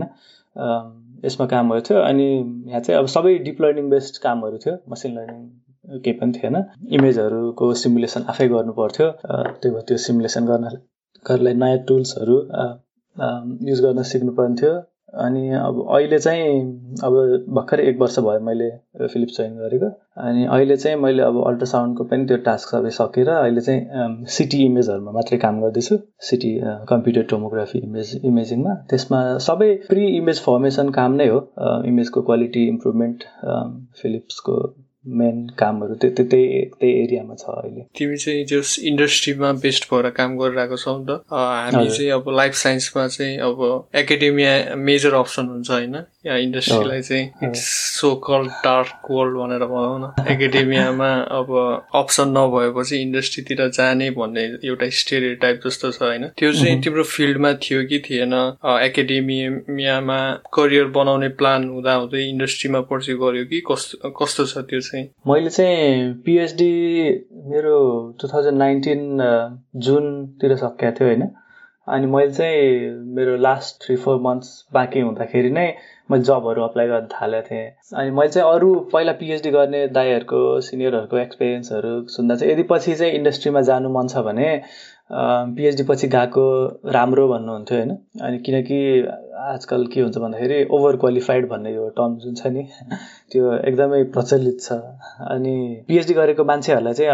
यसमा कामहरू थियो। अनि यहाँ चाहिँ अब सबै डिप लर्निङ बेस्ड कामहरू थियो, मसिन लर्निङ केही पनि थिएन। इमेजहरूको सिमुलेसन आफै गर्नु पर्थ्यो। त्यो भयो त्यो सिमुलेसन गर्न गर्नलाई नयाँ टुल्सहरू युज गर्न सिक्नु पर्थ्यो। अनि अब अहिले चाहिँ अब भर्खरै एक वर्ष भयो मैले फिलिप्स जोइन गरेको। अनि अहिले चाहिँ मैले अब अल्ट्रासाउन्डको पनि त्यो टास्क सबै सकेर अहिले चाहिँ सिटी इमेजहरूमा मात्रै काम गर्दैछु, सिटी कम्प्युटर टोमोग्राफी इमेज इमेजिङमा। त्यसमा सबै प्री इमेज फर्मेसन काम नै हो, इमेजको क्वालिटी इम्प्रुभमेन्ट फिलिप्सको मेन कामहरू त्यो त्यही त्यही एरियामा छ अहिले। तिमी चाहिँ जस इन्डस्ट्रीमा बेस्ट भएर काम गरिरहेको छौ नि त। हामी चाहिँ अब लाइफ साइन्समा चाहिँ अब एकाडेमिया मेजर अप्सन हुन्छ होइन, या इन्डस्ट्रीलाई चाहिँ it's so called dark world भनेर भनौँ न। एकाडेमियामा अब अप्सन नभएपछि इन्डस्ट्रीतिर जाने भन्ने एउटा स्टेरियोटाइप जस्तो छ होइन, त्यो चाहिँ तिम्रो फिल्डमा थियो कि थिएन? एकाडेमियामा करियर बनाउने प्लान हुँदा हुँदै इन्डस्ट्रीमा पर्स्यु गर्यो कि कस्तो कस्तो छ त्यो चाहिँ? मैले चाहिँ पिएचडी मेरो टु थाउजन्ड नाइन्टिन जुनतिर सकेको थियो होइन। अनि मैले चाहिँ मेरो लास्ट थ्री फोर मन्थ्स बाँकी हुँदाखेरि नै मैले जबहरू अप्लाई गर्न थालेको थिएँ। अनि मैले चाहिँ अरू पहिला पिएचडी गर्ने दाइहरूको सिनियरहरूको एक्सपिरियन्सहरू सुन्दा चाहिँ यदि पछि चाहिँ इन्डस्ट्रीमा जानु मन छ भने पिएचडी पछि गएको राम्रो भन्नुहुन्थ्यो होइन। अनि किनकि आजकल के हुन्छ भन्दाखेरि ओभर क्वालिफाइड भन्ने यो टर्म जुन छ नि त्यो एकदमै प्रचलित छ। अनि पिएचडी गरेको मान्छेहरूलाई चाहिँ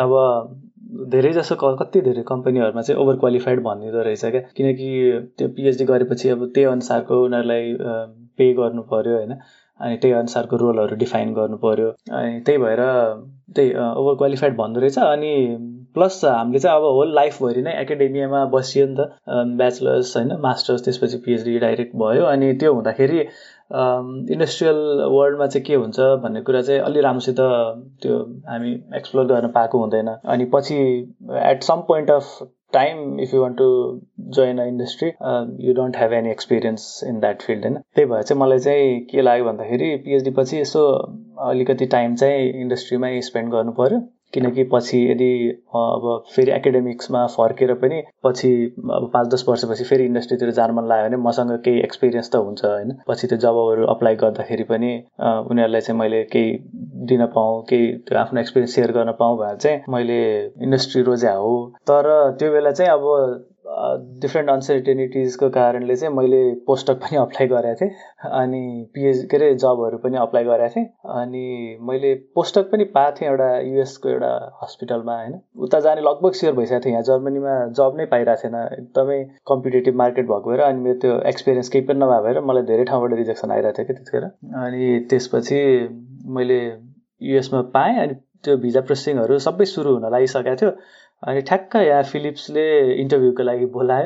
अब धेरै जसो कति धेरै कम्पनीहरूमा चाहिँ ओभर क्वालिफाइड भनिँदो रहेछ क्या, किनकि त्यो पिएचडी गरेपछि अब त्यही अनुसारको उनीहरूलाई पे गर्नु पर्यो होइन, अनि त्यही अनुसारको रोलहरू डिफाइन गर्नु पर्यो। अनि त्यही भएर त्यही ओभर क्वालिफाइड भन्दो रहेछ। अनि प्लस हामीले चाहिँ अब होल लाइफभरि नै एकाडेमियामा बसियो नि त, ब्याचलर्स होइन, मास्टर्स, त्यसपछि पिएचडी डाइरेक्ट भयो। अनि त्यो हुँदाखेरि इन्डस्ट्रियल वर्ल्डमा चाहिँ के हुन्छ भन्ने कुरा चाहिँ अलि राम्रोसित त्यो हामी एक्सप्लोर गर्न पाएको हुँदैन। अनि पछि at some point of time if you want to join a industry you don't have any experience in that field होइन। त्यही भएर चाहिँ मलाई चाहिँ के लाग्यो भन्दाखेरि पिएचडी पछि यसो अलिकति टाइम चाहिँ इन्डस्ट्रीमै स्पेन्ड गर्नु पर्यो, किनकि पछि यदि अब फेरि एकाडेमिक्समा फर्केर पनि पछि अब पाँच दस वर्षपछि फेरि इन्डस्ट्रीतिर जानु मन लाग्यो भने मसँग केही एक्सपिरियन्स त हुन्छ होइन। पछि त्यो जबहरू अप्लाई गर्दाखेरि पनि उनीहरूलाई चाहिँ मैले केही दिन पाऊँ, केही त्यो आफ्नो एक्सपिरियन्स सेयर गर्न पाऊँ भनेर चाहिँ मैले इन्डस्ट्री रोज्या हो। तर त्यो बेला चाहिँ अब डिफ्रेन्ट अनसर्टेनिटिजको कारणले चाहिँ मैले पोस्टक पनि अप्लाई गरेको थिएँ, अनि पिएच के अरे जबहरू पनि अप्लाई गरेको थिएँ। अनि मैले पोस्टक पनि पाएको थिएँ एउटा युएसको एउटा हस्पिटलमा होइन। उता जाने लगभग स्योर भइसकेको थियो, यहाँ जर्मनीमा जब नै पाइरहेको थिएन, एकदमै कम्पिटेटिभ मार्केट भएको भएर। अनि मेरो त्यो एक्सपिरियन्स केही पनि नभएको भएर मलाई धेरै ठाउँबाट रिजेक्सन आइरहेको थियो कि त्यतिखेर। अनि त्यसपछि मैले युएसमा पाएँ। अनि त्यो भिजा प्रोसेसिङहरू सबै सुरु हुन लागिसकेको थियो। अनि ठ्याक्क यहाँ फिलिप्सले इन्टरभ्यूको लागि बोलायो,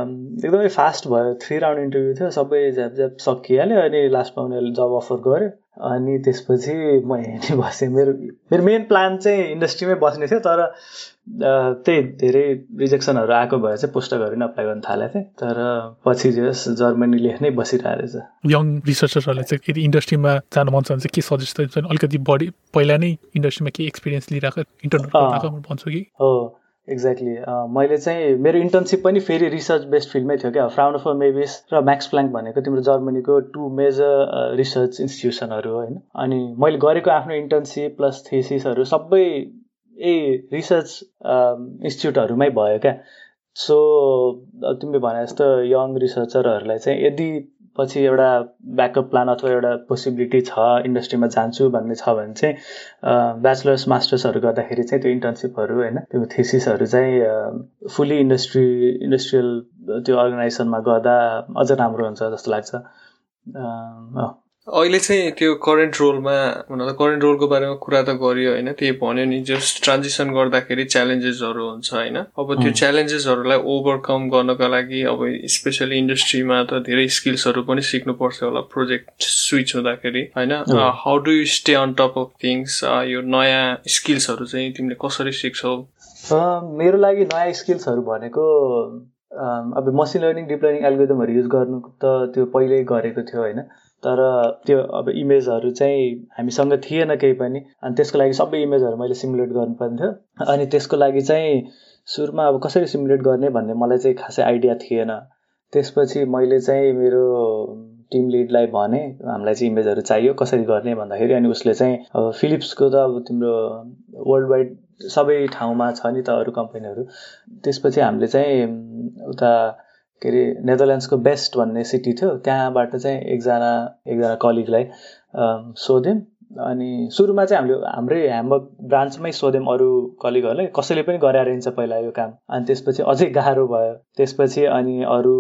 एकदमै फास्ट भयो, थ्री राउन्ड इन्टरभ्यू थियो, सबै झ्याप झ्याप सकिहाल्यो। अनि लास्टमा उनीहरूले जब अफर गर्यो। अनि त्यसपछि म यहीँ बसेँ। मेरो मेरो मेन प्लान चाहिँ इन्डस्ट्रीमै बस्ने थियो, तर त्यही धेरै रिजेक्सनहरू आएको भएर चाहिँ पोस्टकहरू नै अप्लाई गर्न थालेको थिएँ। तर पछि जस जर्मनीले नै बसिरहेको रहेछ। यङ रिसर्चर्सहरूलाई चाहिँ यदि इन्डस्ट्रीमा जानु मन छ भने चाहिँ के सजेस्ट हुन्छ? अलिकति बढी पहिला नै इन्डस्ट्रीमा के एक्सपिरियन्स लिइरहेको इन्टर्न भन्छु कि? हो एक्ज्याक्टली। मैले चाहिँ मेरो इन्टर्नसिप पनि फेरि रिसर्च बेस्ड फिल्डमै थियो क्या। फ्राउन्डहोफर मेबिस र म्याक्स प्लाङ्क भनेको तिम्रो जर्मनीको टु मेजर रिसर्च इन्स्टिट्युसनहरू हो होइन। अनि मैले गरेको आफ्नो इन्टर्नसिप प्लस थेसिसहरू सबै ए रिसर्च इन्स्टिट्युटहरूमै भयो क्या। सो तिमीले भने जस्तो यङ रिसर्चरहरूलाई चाहिँ यदि पछि एउटा ब्याकअप प्लान अथवा एउटा पोसिबिलिटी छ इन्डस्ट्रीमा जान्छु भन्ने छ भने चाहिँ ब्याचलर्स मास्टर्सहरू गर्दाखेरि चाहिँ त्यो इन्टर्नसिपहरू होइन, त्यो थेसिसहरू चाहिँ फुल्ली इन्डस्ट्री इन्डस्ट्रियल त्यो अर्गनाइजेसनमा गर्दा अझ राम्रो हुन्छ जस्तो लाग्छ। अहिले चाहिँ त्यो करेन्ट रोलमा हुन त करेन्ट रोलको बारेमा कुरा त गरियो होइन, त्यही भन्यो नि जस्ट ट्रान्जिसन गर्दाखेरि च्यालेन्जेसहरू हुन्छ होइन। अब त्यो च्यालेन्जेसहरूलाई ओभरकम गर्नका लागि अब स्पेसली इन्डस्ट्रीमा त धेरै स्किल्सहरू पनि सिक्नुपर्छ होला प्रोजेक्ट स्विच हुँदाखेरि होइन। How do you stay on top of things? यो नयाँ स्किल्सहरू चाहिँ तिमीले कसरी सिक्छौ? मेरो लागि नयाँ स्किल्सहरू भनेको अब मसिन लर्निङ डिप लर्निङ एल्गोरिदमहरू युज गर्नु त त्यो पहिल्यै गरेको थियो होइन। तर त्यो अब इमेजहरू चाहिँ हामीसँग थिएन केही पनि। अनि त्यसको लागि सबै इमेजहरू मैले सिमुलेट गर्नुपर्ने थियो। अनि त्यसको लागि चाहिँ सुरुमा अब कसरी सिमुलेट गर्ने भन्ने मलाई चाहिँ खासै आइडिया थिएन। त्यसपछि मैले चाहिँ मेरो टिम लिडलाई भने हामीलाई चाहिँ इमेजहरू चाहियो, कसरी गर्ने भन्दाखेरि अनि उसले चाहिँ अब फिलिप्सको त अब तिम्रो वर्ल्ड वाइड सबै ठाउँमा छ नि त अरू कम्पनीहरू। त्यसपछि हामीले चाहिँ उता के अरे नेदरल्यान्ड्सको बेस्ट भन्ने सिटी थियो, त्यहाँबाट चाहिँ एकजना एकजना कलिगलाई सोध्यौँ। अनि सुरुमा चाहिँ हामीले हाम्रै ह्याम्बर्ग ब्रान्चमै सोध्यौँ अरू कलिगहरूलाई, कसैले पनि गरे रहन्छ पहिला यो काम। अनि त्यसपछि अझै गाह्रो भयो। त्यसपछि अनि अरू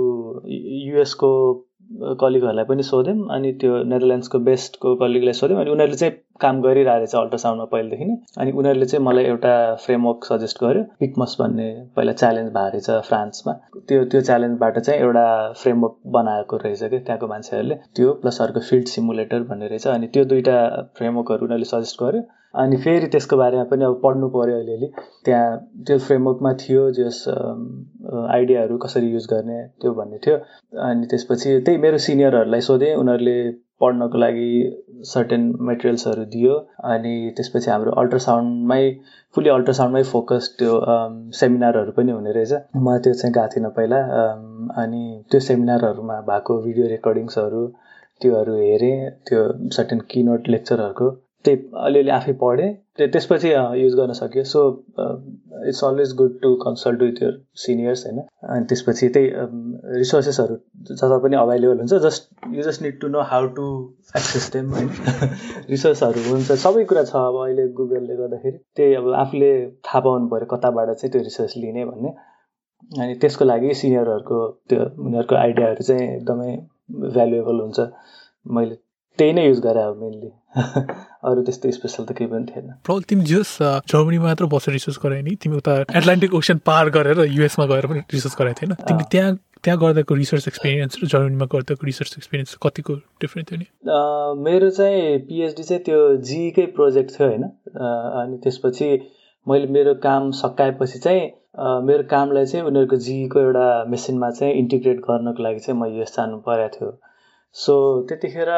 युएसको कलिगहरूलाई पनि सोध्यौँ, अनि त्यो नेदरल्यान्ड्सको बेस्टको कलिगलाई सोध्यौँ। अनि उनीहरूले चाहिँ काम गरिरहेको रहेछ अल्ट्रासाउन्डमा पहिलेदेखि नै। अनि उनीहरूले चाहिँ मलाई एउटा फ्रेमवर्क सजेस्ट गर्यो, पिकमस भन्ने पहिला च्यालेन्ज भएको रहेछ फ्रान्समा। त्यो त्यो च्यालेन्जबाट चाहिँ एउटा फ्रेमवर्क बनाएको रहेछ कि त्यहाँको मान्छेहरूले, त्यो प्लस अर्को फिल्ड सिमुलेटर भन्ने रहेछ। अनि त्यो दुईवटा फ्रेमवर्कहरू उनीहरूले सजेस्ट गर्यो। अनि फेरि त्यसको बारेमा पनि अब पढ्नु पऱ्यो अलिअलि। त्यहाँ त्यो फ्रेमवर्कमा थियो जस आइडियाहरू कसरी युज गर्ने त्यो भन्ने थियो। अनि त्यसपछि त्यही मेरो सिनियरहरूलाई सोधेँ, उनीहरूले पढ्नको लागि सर्टेन मेटेरियल्सहरू दियो। अनि त्यसपछि हाम्रो अल्ट्रासाउन्डमै फुल्ली अल्ट्रासाउन्डमै फोकस त्यो सेमिनारहरू पनि हुने रहेछ। म त्यो चाहिँ गएको थिइनँ पहिला। अनि त्यो सेमिनारहरूमा भएको भिडियो रेकर्डिङ्सहरू त्योहरू हेरेँ, त्यो सर्टेन किनोट लेक्चरहरूको त्यही अलिअलि आफै पढेँ। त्यो त्यसपछि युज गर्न सक्यो। So it's always good to consult with your seniors होइन। अनि त्यसपछि त्यही रिसोर्सेसहरू जता पनि अभाइलेबल हुन्छ, just you just need to know how to access them होइन। रिसोर्सहरू हुन्छ, सबै कुरा छ अब अहिले गुगलले गर्दाखेरि। त्यही अब आफूले थाहा पाउनु पऱ्यो कताबाट चाहिँ त्यो रिसोर्स लिने भन्ने। अनि त्यसको लागि सिनियरहरूको त्यो उनीहरूको आइडियाहरू चाहिँ एकदमै भ्यालुएबल हुन्छ। मैले त्यही नै युज गरेँ अब मेनली। अरू त्यस्तो स्पेसल त केही पनि थिएन। प्रबल तिमी जस जर्मनीमा मात्र बसेर रिसर्च गरे नि, तिमी उता एटलान्टिक ओसन पार गरेर युएसमा गएर पनि रिसर्च गरेको थिएन? तिमी त्यहाँ त्यहाँ गर्दाको रिसर्च एक्सपिरियन्स र जर्मनीमा गर्दाको रिसर्च एक्सपिरियन्स कतिको डिफ्रेन्ट थियो नि? मेरो चाहिँ पिएचडी चाहिँ त्यो जीकै प्रोजेक्ट थियो होइन। अनि त्यसपछि मैले मेरो काम सकाएपछि चाहिँ मेरो कामलाई चाहिँ उनीहरूको जीको एउटा मेसिनमा चाहिँ इन्टिग्रेट गर्नको लागि चाहिँ म युएस जानु परेको थियो। सो त्यतिखेर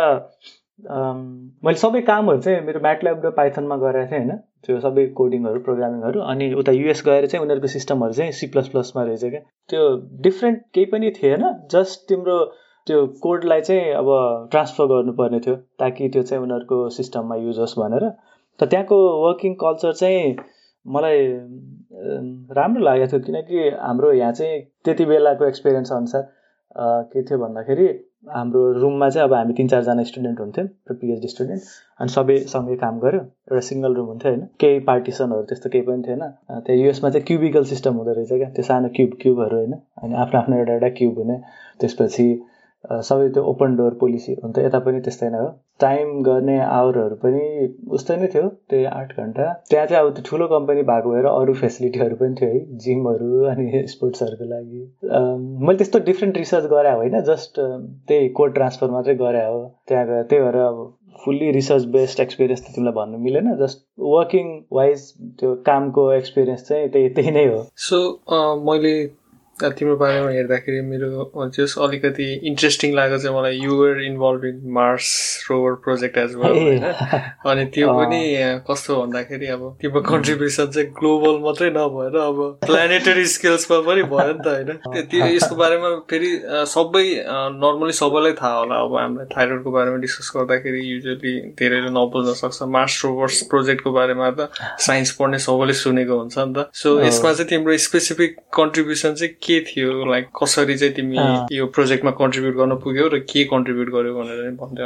मैले सबै कामहरू चाहिँ मेरो म्याटल्याब र पाइथनमा गरेको थिएँ होइन, त्यो सबै कोडिङहरू प्रोग्रामिङहरू। अनि उता युएस गएर चाहिँ उनीहरूको सिस्टमहरू चाहिँ सी प्लस प्लसमा रहेछ क्या। त्यो डिफ्रेन्ट केही पनि थिएन, जस्ट तिम्रो त्यो कोडलाई चाहिँ अब ट्रान्सफर गर्नुपर्ने थियो ताकि त्यो चाहिँ उनीहरूको सिस्टममा युज होस् भनेर। त त्यहाँको वर्किङ कल्चर चाहिँ मलाई राम्रो लागेको थियो, किनकि हाम्रो यहाँ चाहिँ त्यति बेलाको एक्सपिरियन्स अनुसार के थियो भन्दाखेरि हाम्रो रुममा चाहिँ अब हामी तिन चारजना स्टुडेन्ट हुन्थ्यौँ र पिएचडी स्टुडेन्ट। अनि सबै सँगै काम गऱ्यो, एउटा सिङ्गल रुम हुन्थ्यो होइन, केही पार्टिसनहरू त्यस्तो केही पनि थिएन। त्यहाँ युएसमा चाहिँ क्युबिकल सिस्टम हुँदो रहेछ क्या, त्यो सानो क्युब क्युबहरू होइन। अनि आफ्नो आफ्नो एउटा एउटा क्युब हुने। त्यसपछि सबै त्यो ओपन डोर पोलिसी हुन्छ। यता पनि त्यस्तै नै हो। टाइम गर्ने आवरहरू पनि उस्तै नै थियो, त्यही आठ घन्टा। त्यहाँ चाहिँ अब त्यो ठुलो कम्पनी भएको भएर अरू फेसिलिटीहरू पनि थियो है, जिमहरू अनि स्पोर्ट्सहरूको लागि। मैले त्यस्तो डिफ्रेन्ट रिसर्च गरेँ होइन, जस्ट त्यही कोड ट्रान्सफर मात्रै गरेँ हो त्यहाँ गएर। त्यही भएर अब फुल्ली रिसर्च बेस्ड एक्सपिरियन्स त तिमीलाई भन्नु मिलेन, जस्ट वर्किङ वाइज त्यो कामको एक्सपिरियन्स चाहिँ त्यही त्यही नै हो। सो मैले तिम्रो बारेमा हेर्दाखेरि मेरो जस अलिकति इन्ट्रेस्टिङ लाग्यो चाहिँ मलाई you're involve in Mars rover project as well होइन। अनि त्यो पनि कस्तो भन्दाखेरि अब तिम्रो कन्ट्रिब्युसन चाहिँ ग्लोबल मात्रै नभएर अब प्लानेटरी स्केल्समा पनि भयो नि त होइन। त्यो यसको बारेमा फेरि सबै नर्मली सबैलाई थाहा होला। अब हामीलाई थाइरोइडको बारेमा डिस्कस गर्दाखेरि युजली धेरैले नबुझ्न सक्छ, मार्स रोभर्स प्रोजेक्टको बारेमा त साइन्स पढ्ने सबैले सुनेको हुन्छ नि त। सो यसमा चाहिँ तिम्रो स्पेसिफिक कन्ट्रिब्युसन चाहिँ के थियो, लाइक कसरी चाहिँ तिमी यो प्रोजेक्टमा कन्ट्रिब्युट गर्न पुग्यौ र के कन्ट्रिब्युट गर्यौ भनेर भन्थ्यौ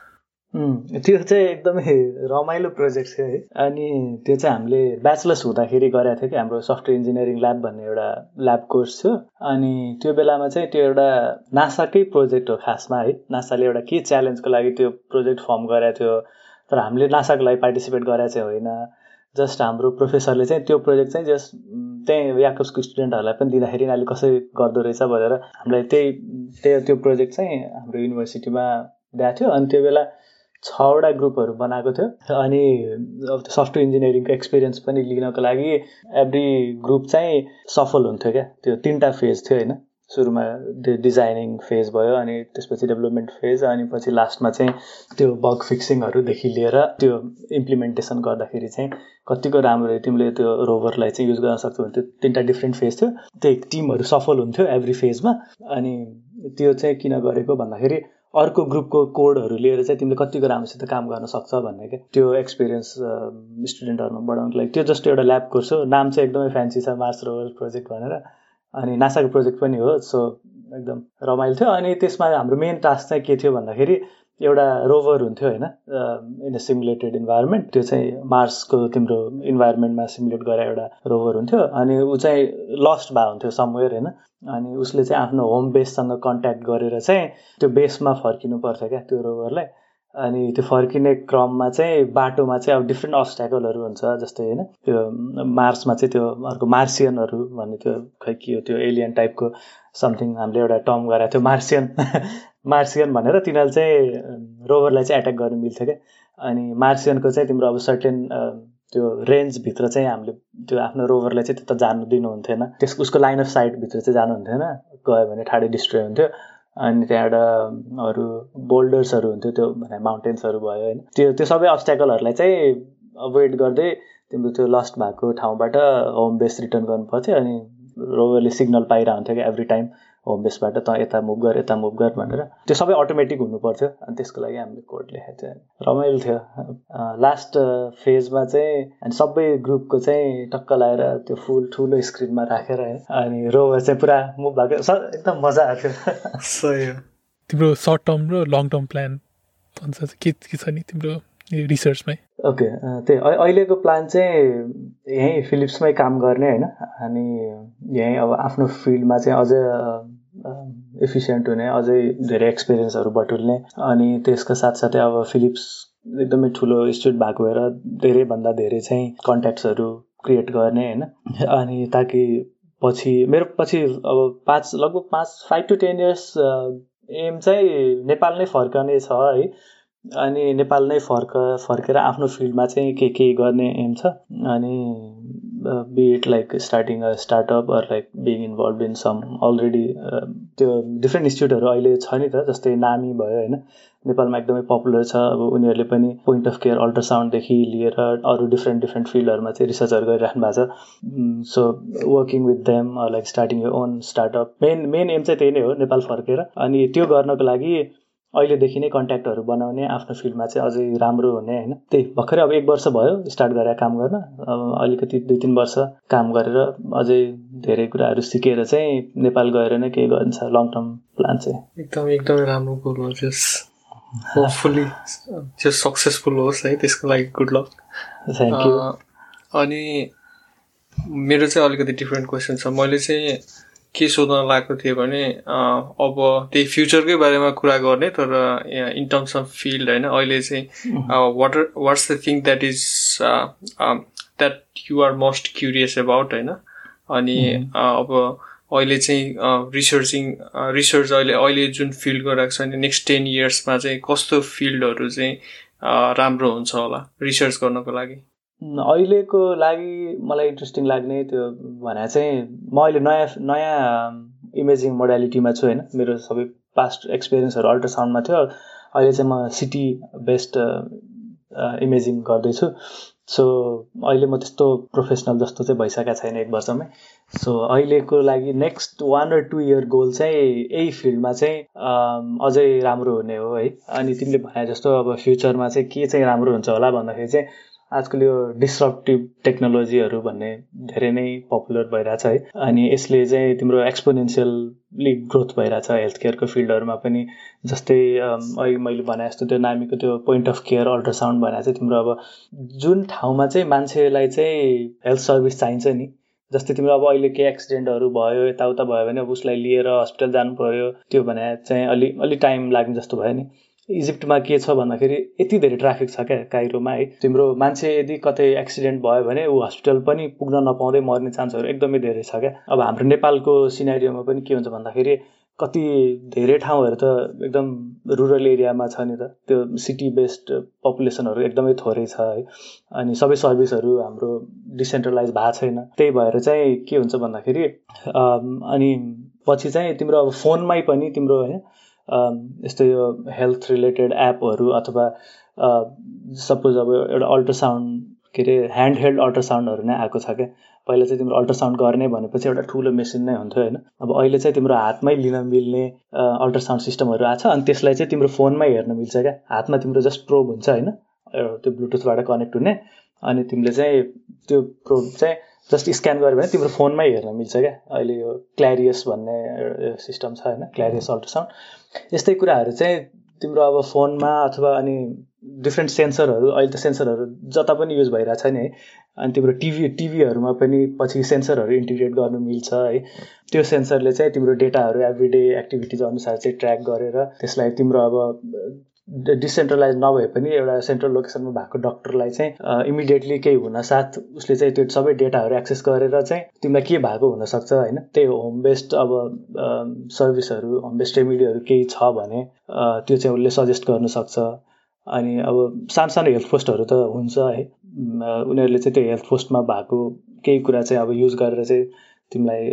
न? त्यो चाहिँ एकदमै रमाइलो प्रोजेक्ट थियो है। अनि त्यो चाहिँ हामीले ब्याचलर्स हुँदाखेरि गरेको थियो कि, हाम्रो सफ्टवेयर इन्जिनियरिङ ल्याब भन्ने एउटा ल्याब कोर्स थियो। अनि त्यो बेलामा चाहिँ त्यो एउटा नासाकै प्रोजेक्ट हो खासमा है। नासाले एउटा के च्यालेन्जको लागि त्यो प्रोजेक्ट फर्म गरेको थियो, तर हामीले नासाको लागि पार्टिसिपेट गरेको चाहिँ होइन। जस्ट हाम्रो प्रोफेसरले चाहिँ त्यो प्रोजेक्ट चाहिँ जस्ट त्यही याकब्सको स्टुडेन्टहरूलाई पनि दिँदाखेरि अहिले कसरी गर्दो रहेछ भनेर हामीलाई त्यही त्यही त्यो प्रोजेक्ट चाहिँ हाम्रो युनिभर्सिटीमा दिएको थियो। अनि त्यो बेला छवटा ग्रुपहरू बनाएको थियो। अनि अब त्यो सफ्टवेयर इन्जिनियरिङको एक्सपिरियन्स पनि लिनको लागि एभ्री ग्रुप चाहिँ सफल हुन्थ्यो क्या। त्यो तिनवटा फेज थियो होइन, सुरुमा डिजाइनिङ फेज भयो, अनि त्यसपछि डेभलपमेन्ट फेज, अनि पछि लास्टमा चाहिँ त्यो बग फिक्सिङहरूदेखि लिएर त्यो इम्प्लिमेन्टेसन गर्दाखेरि चाहिँ कतिको राम्रो तिमीले त्यो रोभरलाई चाहिँ युज गर्न सक्छौ भने त्यो तिनवटा डिफ्रेन्ट फेज थियो। त्यही टिमहरू सफल हुन्थ्यो एभ्री फेजमा। अनि त्यो चाहिँ किन गरेको भन्दाखेरि अर्को ग्रुपको कोडहरू लिएर चाहिँ तिमीले कतिको राम्रोसित काम गर्न सक्छ भन्ने क्या, त्यो एक्सपिरियन्स स्टुडेन्टहरूमा बढाउनको लागि। त्यो जस्ट एउटा ल्याब कोर्स हो, नाम चाहिँ एकदमै फ्यान्सी छ, मार्स रोभर प्रोजेक्ट भनेर। अनि नासाको प्रोजेक्ट पनि हो, सो एकदम रमाइलो थियो। अनि त्यसमा हाम्रो मेन टास्क चाहिँ के थियो भन्दाखेरि एउटा रोभर हुन्थ्यो होइन, इन अ सिमुलेटेड इन्भाइरोमेन्ट। त्यो चाहिँ मार्सको तिम्रो इन्भाइरोमेन्टमा सिमुलेट गरेर एउटा रोभर हुन्थ्यो। अनि ऊ चाहिँ लस्ट भएको हुन्थ्यो समवेयर होइन। अनि उसले चाहिँ आफ्नो होम बेससँग कन्ट्याक्ट गरेर चाहिँ त्यो बेसमा फर्किनु पर्थ्यो क्या त्यो रोभरलाई। अनि त्यो फर्किने क्रममा चाहिँ बाटोमा चाहिँ अब डिफ्रेन्ट अब्स्ट्याकलहरू हुन्छ जस्तै होइन त्यो मार्समा चाहिँ त्यो अर्को मार्सियनहरू भन्ने त्यो खै के हो त्यो एलियन टाइपको समथिङ हामीले एउटा टर्म गराएको थियो मार्सियन मार्सियन भनेर तिनीहरूले चाहिँ रोभरलाई चाहिँ एट्याक गर्न मिल्थ्यो क्या अनि मार्सियनको चाहिँ तिम्रो अब सर्टेन त्यो रेन्जभित्र चाहिँ हामीले त्यो आफ्नो रोभरलाई चाहिँ त्यता जानु दिनुहुन्थेन त्यस उसको लाइन अफ साइटभित्र चाहिँ जानु हुन्थेन गयो भने ठाडै डिस्ट्रोय हुन्थ्यो अनि त्यहाँबाट अरू बोल्डर्सहरू हुन्थ्यो त्यो भने माउन्टेन्सहरू भयो होइन त्यो त्यो सबै अब्स्ट्याकलहरूलाई चाहिँ अभोइड गर्दै तिम्रो त्यो लस्ट भएको ठाउँबाट होम बेस रिटर्न गर्नु पर्थ्यो अनि रोभरले सिग्नल पाइरहेको हुन्थ्यो क्या एभ्री टाइम होम बेसबाट त यता मुभ गर यता मुभ गर भनेर त्यो सबै अटोमेटिक हुनु पर्थ्यो अनि त्यसको लागि हामीले कोड लेखेको थियो रमाइलो थियो लास्ट फेजमा चाहिँ अनि सबै ग्रुपको चाहिँ टक्क लगाएर त्यो फुल ठुलो स्क्रिनमा राखेर अनि रोभर चाहिँ पुरा मुभ भएको एकदम मजा आएको थियो सही हो तिम्रो सर्ट टर्म र लङ टर्म प्लान भन्छ के के छ नि तिम्रो रिसर्चमै ओके त्यही अहिलेको प्लान चाहिँ यहीँ फिलिप्समै काम गर्ने होइन अनि यहीँ अब आफ्नो फिल्डमा चाहिँ अझै एफिसियन्ट हुने अझै धेरै एक्सपिरियन्सहरू बटुल्ने अनि त्यसको साथसाथै अब फिलिप्स एकदमै ठुलो इन्स्टिट्युट भएको भएर धेरैभन्दा धेरै चाहिँ कन्ट्याक्ट्सहरू क्रिएट गर्ने होइन अनि ताकि पछि मेरो पछि अब पाँच लगभग पाँच five to ten years aim चाहिँ नेपाल नै फर्कने छ है अनि नेपाल नै फर्क फर्केर आफ्नो फिल्डमा चाहिँ के के गर्ने एम छ अनि be it like starting a startup or like being involve in some already त्यो डिफ्रेन्ट इन्स्टिट्युटहरू अहिले छ नि त जस्तै नामी भयो होइन नेपालमा एकदमै पपुलर छ अब उनीहरूले पनि पोइन्ट अफ केयर अल्ट्रासाउन्डदेखि लिएर अरू डिफ्रेन्ट डिफ्रेन्ट फिल्डहरूमा चाहिँ रिसर्चहरू गरिराख्नु भएको छ so working with them like starting your own startup main main aim चाहिँ त्यही नै हो नेपाल फर्केर अनि त्यो गर्नको लागि अहिलेदेखि नै कन्ट्याक्टहरू बनाउने आफ्नो फिल्डमा चाहिँ अझै राम्रो हुने होइन त्यही भर्खरै अब एक वर्ष भयो स्टार्ट गरेर काम गर्न अब अलिकति दुई तिन वर्ष काम गरेर अझै धेरै कुराहरू सिकेर चाहिँ नेपाल गएर नै केही गरिन्छ लङ टर्म प्लान चाहिँ एकदम एकदमै राम्रो गोल हो जस होपफुली त्यो सक्सेसफुल होस् है त्यसको लागि गुड लक थ्याङ्क यू अनि मेरो चाहिँ अलिकति डिफ्रेन्ट क्वेसन छ मैले चाहिँ के सोध्न लागेको थियो भने अब त्यही फ्युचरकै बारेमा कुरा गर्ने तर इन टर्म्स अफ फिल्ड होइन अहिले चाहिँ what what's the thing that is that you are most curious about होइन अनि अब अहिले चाहिँ रिसर्चिङ रिसर्च अहिले अहिले जुन फिल्ड गरिरहेको छ भने नेक्स्ट टेन इयर्समा चाहिँ कस्तो फिल्डहरू चाहिँ राम्रो हुन्छ होला रिसर्च गर्नको लागि अहिलेको लागि मलाई इन्ट्रेस्टिङ लाग्ने त्यो भने चाहिँ म अहिले नयाँ नयाँ इमेजिङ मोडालिटीमा छु होइन मेरो सबै पास्ट एक्सपिरियन्सहरू अल्ट्रासाउन्डमा थियो अहिले चाहिँ म सिटी बेस्ड इमेजिङ गर्दैछु सो अहिले म त्यस्तो प्रोफेसनल जस्तो चाहिँ भइसकेको छैन एक वर्षमै सो अहिलेको लागि नेक्स्ट वान र टू इयर गोल चाहिँ यही फिल्डमा चाहिँ अझै राम्रो हुने हो है अनि तिमीले भने जस्तो अब फ्युचरमा चाहिँ के चाहिँ राम्रो हुन्छ होला भन्दाखेरि चाहिँ आजकल यो डिस्रप्टिभ टेक्नोलोजीहरू भन्ने धेरै नै पपुलर भइरहेछ है अनि यसले चाहिँ तिम्रो एक्सपोनेन्सियली ग्रोथ भइरहेछ हेल्थ केयरको फिल्डहरूमा पनि जस्तै अहिले मैले भने जस्तो त्यो नामीको त्यो पोइन्ट अफ केयर अल्ट्रासाउन्ड भने चाहिँ तिम्रो अब जुन ठाउँमा चाहिँ मान्छेलाई चाहिँ हेल्थ सर्भिस चाहिन्छ नि जस्तै तिम्रो अब अहिले केही एक्सिडेन्टहरू भयो यताउता भयो भने अब उसलाई लिएर हस्पिटल जानु पर्यो त्यो भने चाहिँ अलि अलि टाइम लाग्ने जस्तो भयो नि इजिप्टमा के छ भन्दाखेरि यति धेरै ट्राफिक छ क्या काइरोमा है तिम्रो मान्छे यदि कतै एक्सिडेन्ट भयो भने ऊ हस्पिटल पनि पुग्न नपाउँदै मर्ने चान्सहरू एकदमै धेरै छ क्या अब हाम्रो नेपालको सिनेरियोमा पनि के हुन्छ भन्दाखेरि कति धेरै ठाउँहरू त एकदम रुरल एरियामा छ नि त त्यो सिटी बेस्ड पपुलेसनहरू एकदमै थोरै छ है अनि सबै सर्भिसहरू हाम्रो डिसेन्ट्रलाइज भएको छैन त्यही भएर चाहिँ के हुन्छ भन्दाखेरि अनि पछि चाहिँ तिम्रो अब फोनमै पनि तिम्रो होइन यस्तो यो हेल्थ रिलेटेड एपहरू अथवा सपोज अब एउटा अल्ट्रासाउन्ड के अरे ह्यान्ड हेल्ड अल्ट्रासाउन्डहरू नै आएको छ क्या पहिला चाहिँ तिम्रो अल्ट्रासाउन्ड गर्ने भनेपछि एउटा ठुलो मेसिन नै हुन्थ्यो होइन अब अहिले चाहिँ तिम्रो हातमै लिन मिल्ने अल्ट्रासाउन्ड सिस्टमहरू आएको छ अनि त्यसलाई चाहिँ तिम्रो फोनमै हेर्न मिल्छ क्या हातमा तिम्रो जस्ट प्रोब हुन्छ होइन त्यो ब्लुटुथबाट कनेक्ट हुने अनि तिमीले चाहिँ त्यो प्रोब चाहिँ जस्ट स्क्यान गऱ्यो भने तिम्रो फोनमै हेर्न मिल्छ क्या अहिले यो क्ल्यारियस भन्ने सिस्टम छ होइन क्ल्यारियस अल्ट्रासाउन्ड यस्तै कुराहरू चाहिँ तिम्रो अब फोनमा अथवा अनि डिफ्रेन्ट सेन्सरहरू अहिले त सेन्सरहरू जता पनि युज भइरहेछ नि है अनि तिम्रो टिभी टिभीहरूमा पनि पछि सेन्सरहरू इन्टिग्रेट गर्नु मिल्छ है त्यो सेन्सरले चाहिँ तिम्रो डेटाहरू एभ्रिडे एक्टिभिटिज अनुसार चाहिँ ट्र्याक गरेर त्यसलाई तिम्रो अब डिसेन्ट्रलाइज नभए पनि एउटा सेन्ट्रल लोकेसनमा भएको डक्टरलाई चाहिँ इमिडिएटली केही हुनसाथ उसले चाहिँ त्यो सबै डेटाहरू एक्सेस गरेर चाहिँ तिमीलाई के भएको हुनसक्छ होइन, त्यही होम बेस्ड अब सर्भिसहरू होम बेस्ड रेमिडीहरू केही छ भने त्यो चाहिँ उसले सजेस्ट गर्नुसक्छ। अनि अब सानो सानो हेल्थ पोस्टहरू त हुन्छ है, उनीहरूले चाहिँ त्यो हेल्थ पोस्टमा भएको केही कुरा चाहिँ अब युज गरेर चाहिँ तिमीलाई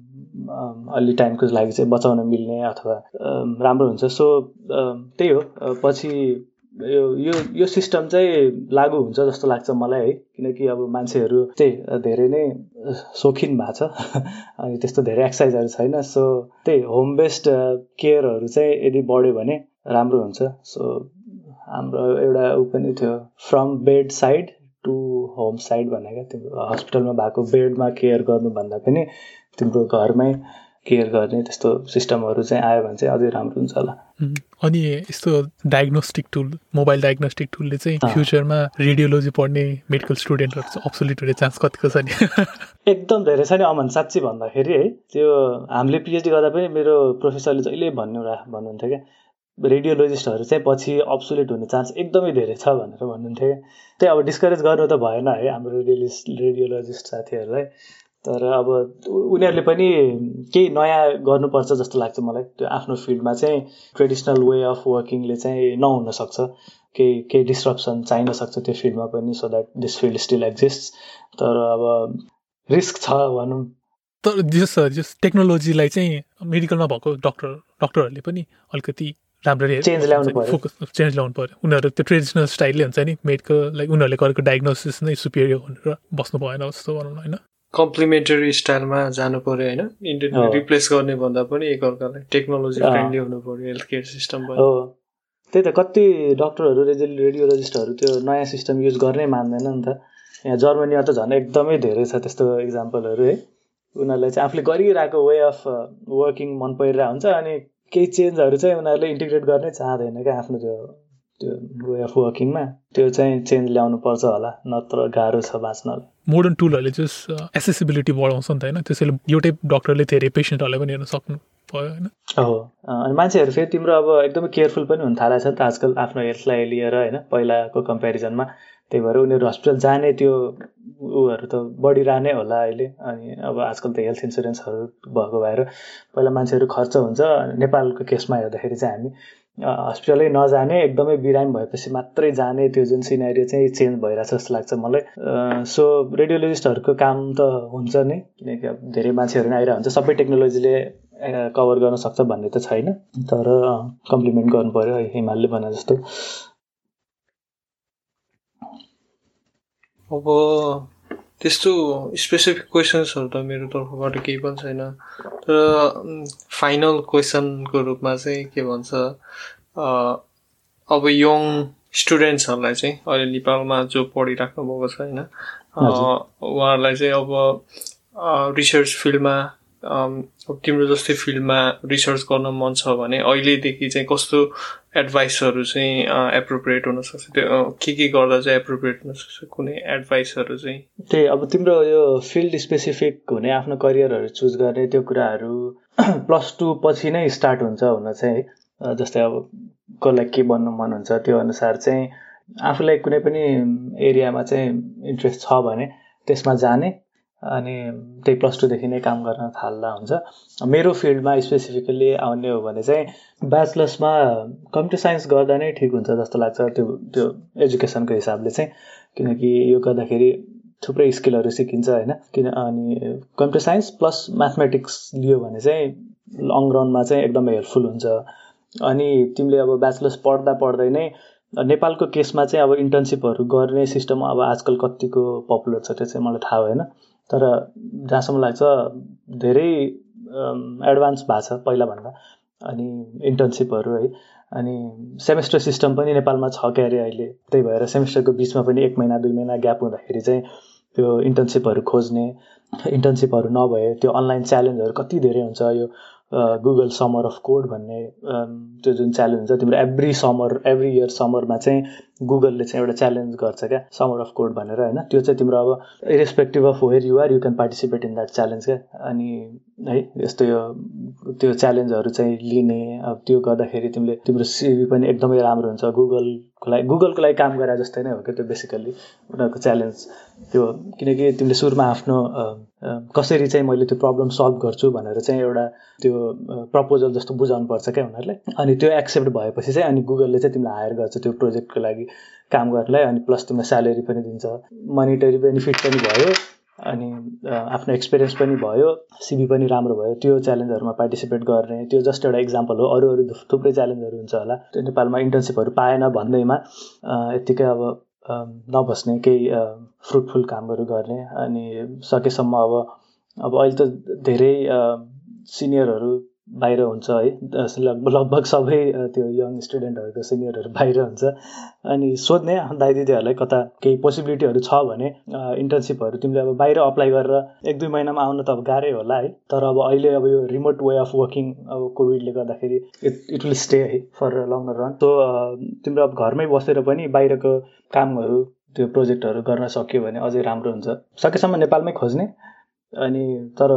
अलि टाइमको लागि चाहिँ बचाउन मिल्ने अथवा राम्रो हुन्छ। सो त्यही हो, पछि यो यो यो सिस्टम चाहिँ लागु हुन्छ जस्तो लाग्छ मलाई है, किनकि अब मान्छेहरू चाहिँ धेरै नै सोखिन भएको छ अनि त्यस्तो धेरै एक्सर्साइजहरू छैन। सो त्यही होम बेस्ड केयरहरू चाहिँ यदि बढ्यो भने राम्रो हुन्छ। सो हाम्रो एउटा ऊ पनि थियो, from bed side to home side भनेको, त्यो हस्पिटलमा भएको बेडमा केयर गर्नुभन्दा पनि तिम्रो घरमै केयर गर्ने त्यस्तो सिस्टमहरू चाहिँ आयो भने चाहिँ अझै राम्रो हुन्छ होला। अनि यस्तो डायग्नोस्टिक टुल, मोबाइल डायग्नोस्टिक टुलले चाहिँ फ्युचरमा रेडियोलोजी पढ्ने मेडिकल स्टुडेन्टहरू चाहिँ अब्सोल्युट हुने चान्स कतिको छ नि? एकदम धेरै छ नि अमन, साँच्ची भन्दाखेरि है। त्यो हामीले पिएचडी गर्दा पनि मेरो प्रोफेसरले जहिले भन्नु भन्नुहुन्थ्यो क्या, रेडियोलोजिस्टहरू चाहिँ पछि अब्सोल्युट हुने चान्स एकदमै धेरै छ भनेर भन्नुहुन्थ्यो क्या। त्यही अब डिस्करेज गर्नु त भएन है हाम्रो रेडियोलिस्ट रेडियोलोजिस्ट साथीहरूलाई, तर अब उनीहरूले पनि केही नयाँ गर्नुपर्छ जस्तो लाग्छ मलाई। त्यो आफ्नो फिल्डमा चाहिँ ट्रेडिसनल वे अफ वर्किङले चाहिँ नहुनसक्छ, केही केही डिस्ट्रप्सन चाहिन सक्छ त्यो फिल्डमा पनि, so that this field still exist. तर अब रिस्क छ भनौँ। तर जस जस टेक्नोलोजीलाई चाहिँ मेडिकलमा भएको डक्टर डक्टरहरूले पनि अलिकति राम्ररी चेन्ज ल्याउनु पर्यो, फोकस चेन्ज ल्याउनु पर्यो। उनीहरू त्यो ट्रेडिसनल स्टाइलले हुन्छ नि मेडिकल, लाइक उनीहरूले गरेको डायग्नोसिस नै सुपिरियर भनेर बस्नु भएन जस्तो भनौँ न, होइन? कम्प्लिमेन्टरी स्टाइलमा जानु पर्यो होइन, इन्डियन रिप्लेस गर्ने भन्दा पनि एकअर्कालाई टेक्नोलोजी फ्रेन्डली हुनु पर्यो हेल्थ केयर सिस्टम पनि। हो त्यही त, कति डक्टरहरू रेडियोलोजिस्टहरू त्यो नयाँ सिस्टम युज गर्नै मान्दैन नि त। यहाँ जर्मनीमा त झन् एकदमै धेरै छ त्यस्तो इक्जाम्पलहरू है। उनीहरूलाई चाहिँ आफूले गरिरहेको वे अफ वर्किङ मन परिरहेको हुन्छ अनि केही चेन्जहरू चाहिँ उनीहरूले इन्टिग्रेट गर्नै चाहँदैन क्या आफ्नो त्यो त्यो वे अफ वर्किङमा। त्यो चाहिँ चेन्ज ल्याउनु पर्छ होला, नत्र गाह्रो छ बाँच्न। मोडर्न टुलहरूले चाहिँ एसेसिबिलिटी बढाउँछ नि त होइन, त्यसैले एउटै डक्टरले धेरै पेसेन्टहरूलाई पनि हेर्न सक्नु भयो होइन। हो, अनि मान्छेहरू फेरि तिम्रो अब एकदमै केयरफुल पनि हुन थालेको छ नि त आजकल आफ्नो हेल्थलाई लिएर होइन, पहिलाको कम्पेरिजनमा। त्यही भएर उनीहरू हस्पिटल जाने त्यो उहरू त बढिरहने होला अहिले। अनि अब आजकल त हेल्थ इन्सुरेन्सहरू भएको भएर पहिला मान्छेहरू खर्च हुन्छ। नेपालको केसमा हेर्दाखेरि चाहिँ हामी हस्पिटलै नजाने, एकदमै बिरामी भएपछि मात्रै जाने, त्यो जुन सिनेरियो चाहिँ चेन्ज भइरहेछ जस्तो लाग्छ मलाई। सो रेडियोलोजिस्टहरूको काम त हुन्छ नै, किनकि अब धेरै मान्छेहरू नै आइरहेको हुन्छ, सबै टेक्नोलोजीले कभर गर्न सक्छ भन्ने त छैन, तर कम्प्लिमेन्ट गर्नु पऱ्यो है हिमालले भने जस्तो। अब त्यस्तो स्पेसिफिक क्वेसन्सहरू त मेरो तर्फबाट केही पनि छैन, तर फाइनल क्वेसनको रूपमा चाहिँ के भन्छ, अब यङ स्टुडेन्ट्सहरूलाई चाहिँ अहिले नेपालमा जो पढिराख्नु भएको छ होइन, उहाँहरूलाई चाहिँ अब रिसर्च फिल्डमा, अब तिम्रो जस्तै फिल्डमा रिसर्च गर्न मन छ भने अहिलेदेखि चाहिँ कस्तो एडभाइसहरू चाहिँ एप्रोप्रिएट हुनसक्छ, त्यो के के गर्दा चाहिँ एप्रोप्रिएट हुनसक्छ, कुनै एडभाइसहरू चाहिँ? त्यही अब तिम्रो यो फिल्ड स्पेसिफिक हुने आफ्नो करियरहरू चुज गर्ने त्यो कुराहरू प्लस टू पछि नै स्टार्ट हुन्छ हुन चाहिँ है। जस्तै अब कसलाई के बन्नु मन हुन्छ त्यो अनुसार चाहिँ आफूलाई कुनै पनि एरियामा चाहिँ इन्ट्रेस्ट छ भने त्यसमा जाने, अनि त्यही प्लस टूदेखि नै काम गर्न थाल्दा हुन्छ। मेरो फिल्डमा स्पेसिफिकली आउने हो भने चाहिँ ब्याचलर्समा कम्प्युटर साइन्स गर्दा नै ठिक हुन्छ जस्तो लाग्छ, त्यो त्यो एजुकेसनको हिसाबले चाहिँ। किनकि यो गर्दाखेरि थुप्रै स्किलहरू सिकिन्छ होइन, किन अनि कम्प्युटर साइन्स प्लस म्याथमेटिक्स लियो भने चाहिँ लङ रनमा चाहिँ एकदमै हेल्पफुल हुन्छ। अनि तिमीले अब ब्याचलर्स पढ्दा पढ्दै नै नेपालको केसमा चाहिँ अब इन्टर्नसिपहरू गर्ने सिस्टम अब आजकल कतिको पपुलर छ त्यो चाहिँ मलाई थाहा भएन, तर जहाँसम्म लाग्छ धेरै एडभान्स भएको छ पहिलाभन्दा। अनि इन्टर्नसिपहरू है, अनि सेमेस्टर सिस्टम पनि नेपालमा छ क्या अरे अहिले। त्यही भएर सेमेस्टरको बिचमा पनि एक महिना दुई महिना ग्याप हुँदाखेरि चाहिँ त्यो इन्टर्नसिपहरू खोज्ने, इन्टर्नसिपहरू नभए त्यो अनलाइन च्यालेन्जहरू कति धेरै हुन्छ। यो गुगल समर अफ कोड भन्ने त्यो जुन च्यालेन्ज हुन्छ तिम्रो एभ्री समर एभ्री इयर समरमा चाहिँ गुगलले चाहिँ एउटा च्यालेन्ज गर्छ क्या समर अफ कोड भनेर होइन त्यो चाहिँ तिम्रो अब irrespective of where you are you can participate in that challenge क्या अनि है यस्तो यो त्यो च्यालेन्जहरू चाहिँ लिने अब त्यो गर्दाखेरि तिमीले तिम्रो सिभी पनि एकदमै राम्रो हुन्छ गुगलको लागि गुगलको लागि काम गरे जस्तै नै हो क्या त्यो बेसिकल्ली उनीहरूको च्यालेन्ज त्यो किनकि तिमीले सुरुमा आफ्नो कसरी चाहिँ मैले त्यो प्रब्लम सल्भ गर्छु भनेर चाहिँ एउटा त्यो प्रपोजल जस्तो बुझाउनु पर्छ क्या उनीहरूलाई अनि त्यो एक्सेप्ट भएपछि चाहिँ अनि गुगलले चाहिँ तिमीलाई हायर गर्छ त्यो प्रोजेक्टको लागि काम गर्नलाई अनि प्लस तिमीलाई स्यालेरी पनि दिन्छ मनिटरी बेनिफिट पनि भयो अनि आफ्नो एक्सपिरियन्स पनि भयो सिभी पनि राम्रो भयो त्यो च्यालेन्जहरूमा पार्टिसिपेट गर्ने त्यो जस्ट एउटा इक्जाम्पल हो अरू अरू थुप्रै च्यालेन्जहरू हुन्छ होला त्यो नेपालमा इन्टर्नसिपहरू पाएन भन्दैमा यत्तिकै अब नबस्ने केही फ्रुटफुल कामहरू गर्ने अनि सकेसम्म अब अब अहिले त धेरै सिनियरहरू बाहिर हुन्छ है लगभग सबै त्यो यङ स्टुडेन्टहरूको सिनियरहरू बाहिर हुन्छ अनि सोध्ने दाइ दिदीहरूलाई कता केही पोसिबिलिटीहरू छ भने इन्टर्नसिपहरू तिमीले अब बाहिर अप्लाई गरेर एक दुई महिनामा आउन त अब गाह्रै होला है तर अब अहिले अब यो रिमोट वे अफ वर्किङ अब कोभिडले गर्दाखेरि इट इट विल स्टे है फर लङ्गर रन सो तिम्रो अब घरमै बसेर पनि बाहिरको कामहरू त्यो प्रोजेक्टहरू गर्न सक्यो भने अझै राम्रो हुन्छ सकेसम्म नेपालमै खोज्ने अनि तर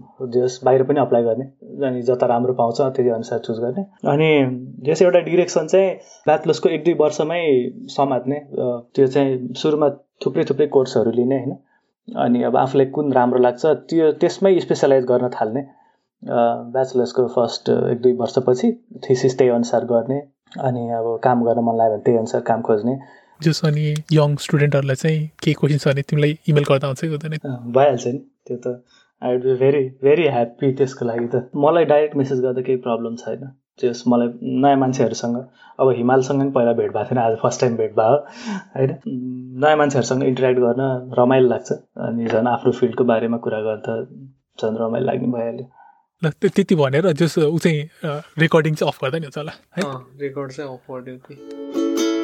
जस बाहिर पनि अप्लाई गर्ने अनि जता राम्रो पाउँछ त्यही अनुसार चुज गर्ने अनि जस एउटा डिरेक्सन चाहिँ ब्याचलर्सको एक दुई वर्षमै समात्ने त्यो चाहिँ सुरुमा थुप्रै थुप्रै कोर्सहरू लिने होइन अनि अब आफूलाई कुन राम्रो लाग्छ त्यो त्यसमै स्पेसलाइज गर्न थाल्ने ब्याचलर्सको फर्स्ट एक दुई वर्षपछि थिसिस त्यही अनुसार गर्ने अनि अब काम गर्न मन लाग्यो भने त्यही अनुसार काम खोज्ने जस अनि यङ स्टुडेन्टहरूलाई चाहिँ केही क्वेसन छ भने तिमीलाई इमेल गर्दा हुन्छ हुँदैन भइहाल्छ नि त्यो त I would be very very happy त्यसको लागि त मलाई डाइरेक्ट मेसेज गर्दा केही प्रब्लम छैन त्यस मलाई नयाँ मान्छेहरूसँग अब हिमालसँग पनि पहिला भेट भएको थिएन आज फर्स्ट टाइम भेट भयो होइन नयाँ मान्छेहरूसँग इन्टरेक्ट गर्न रमाइलो लाग्छ अनि झन् आफ्नो फिल्डको बारेमा कुरा गर्दा झन् रमाइलो लाग्ने भइहाल्यो ल त्यति भनेर जस ऊ चाहिँ रेकर्डिङ चाहिँ अफ गर्दा नि हुन्छ होला है रेकर्ड चाहिँ अफ गरिदियो कि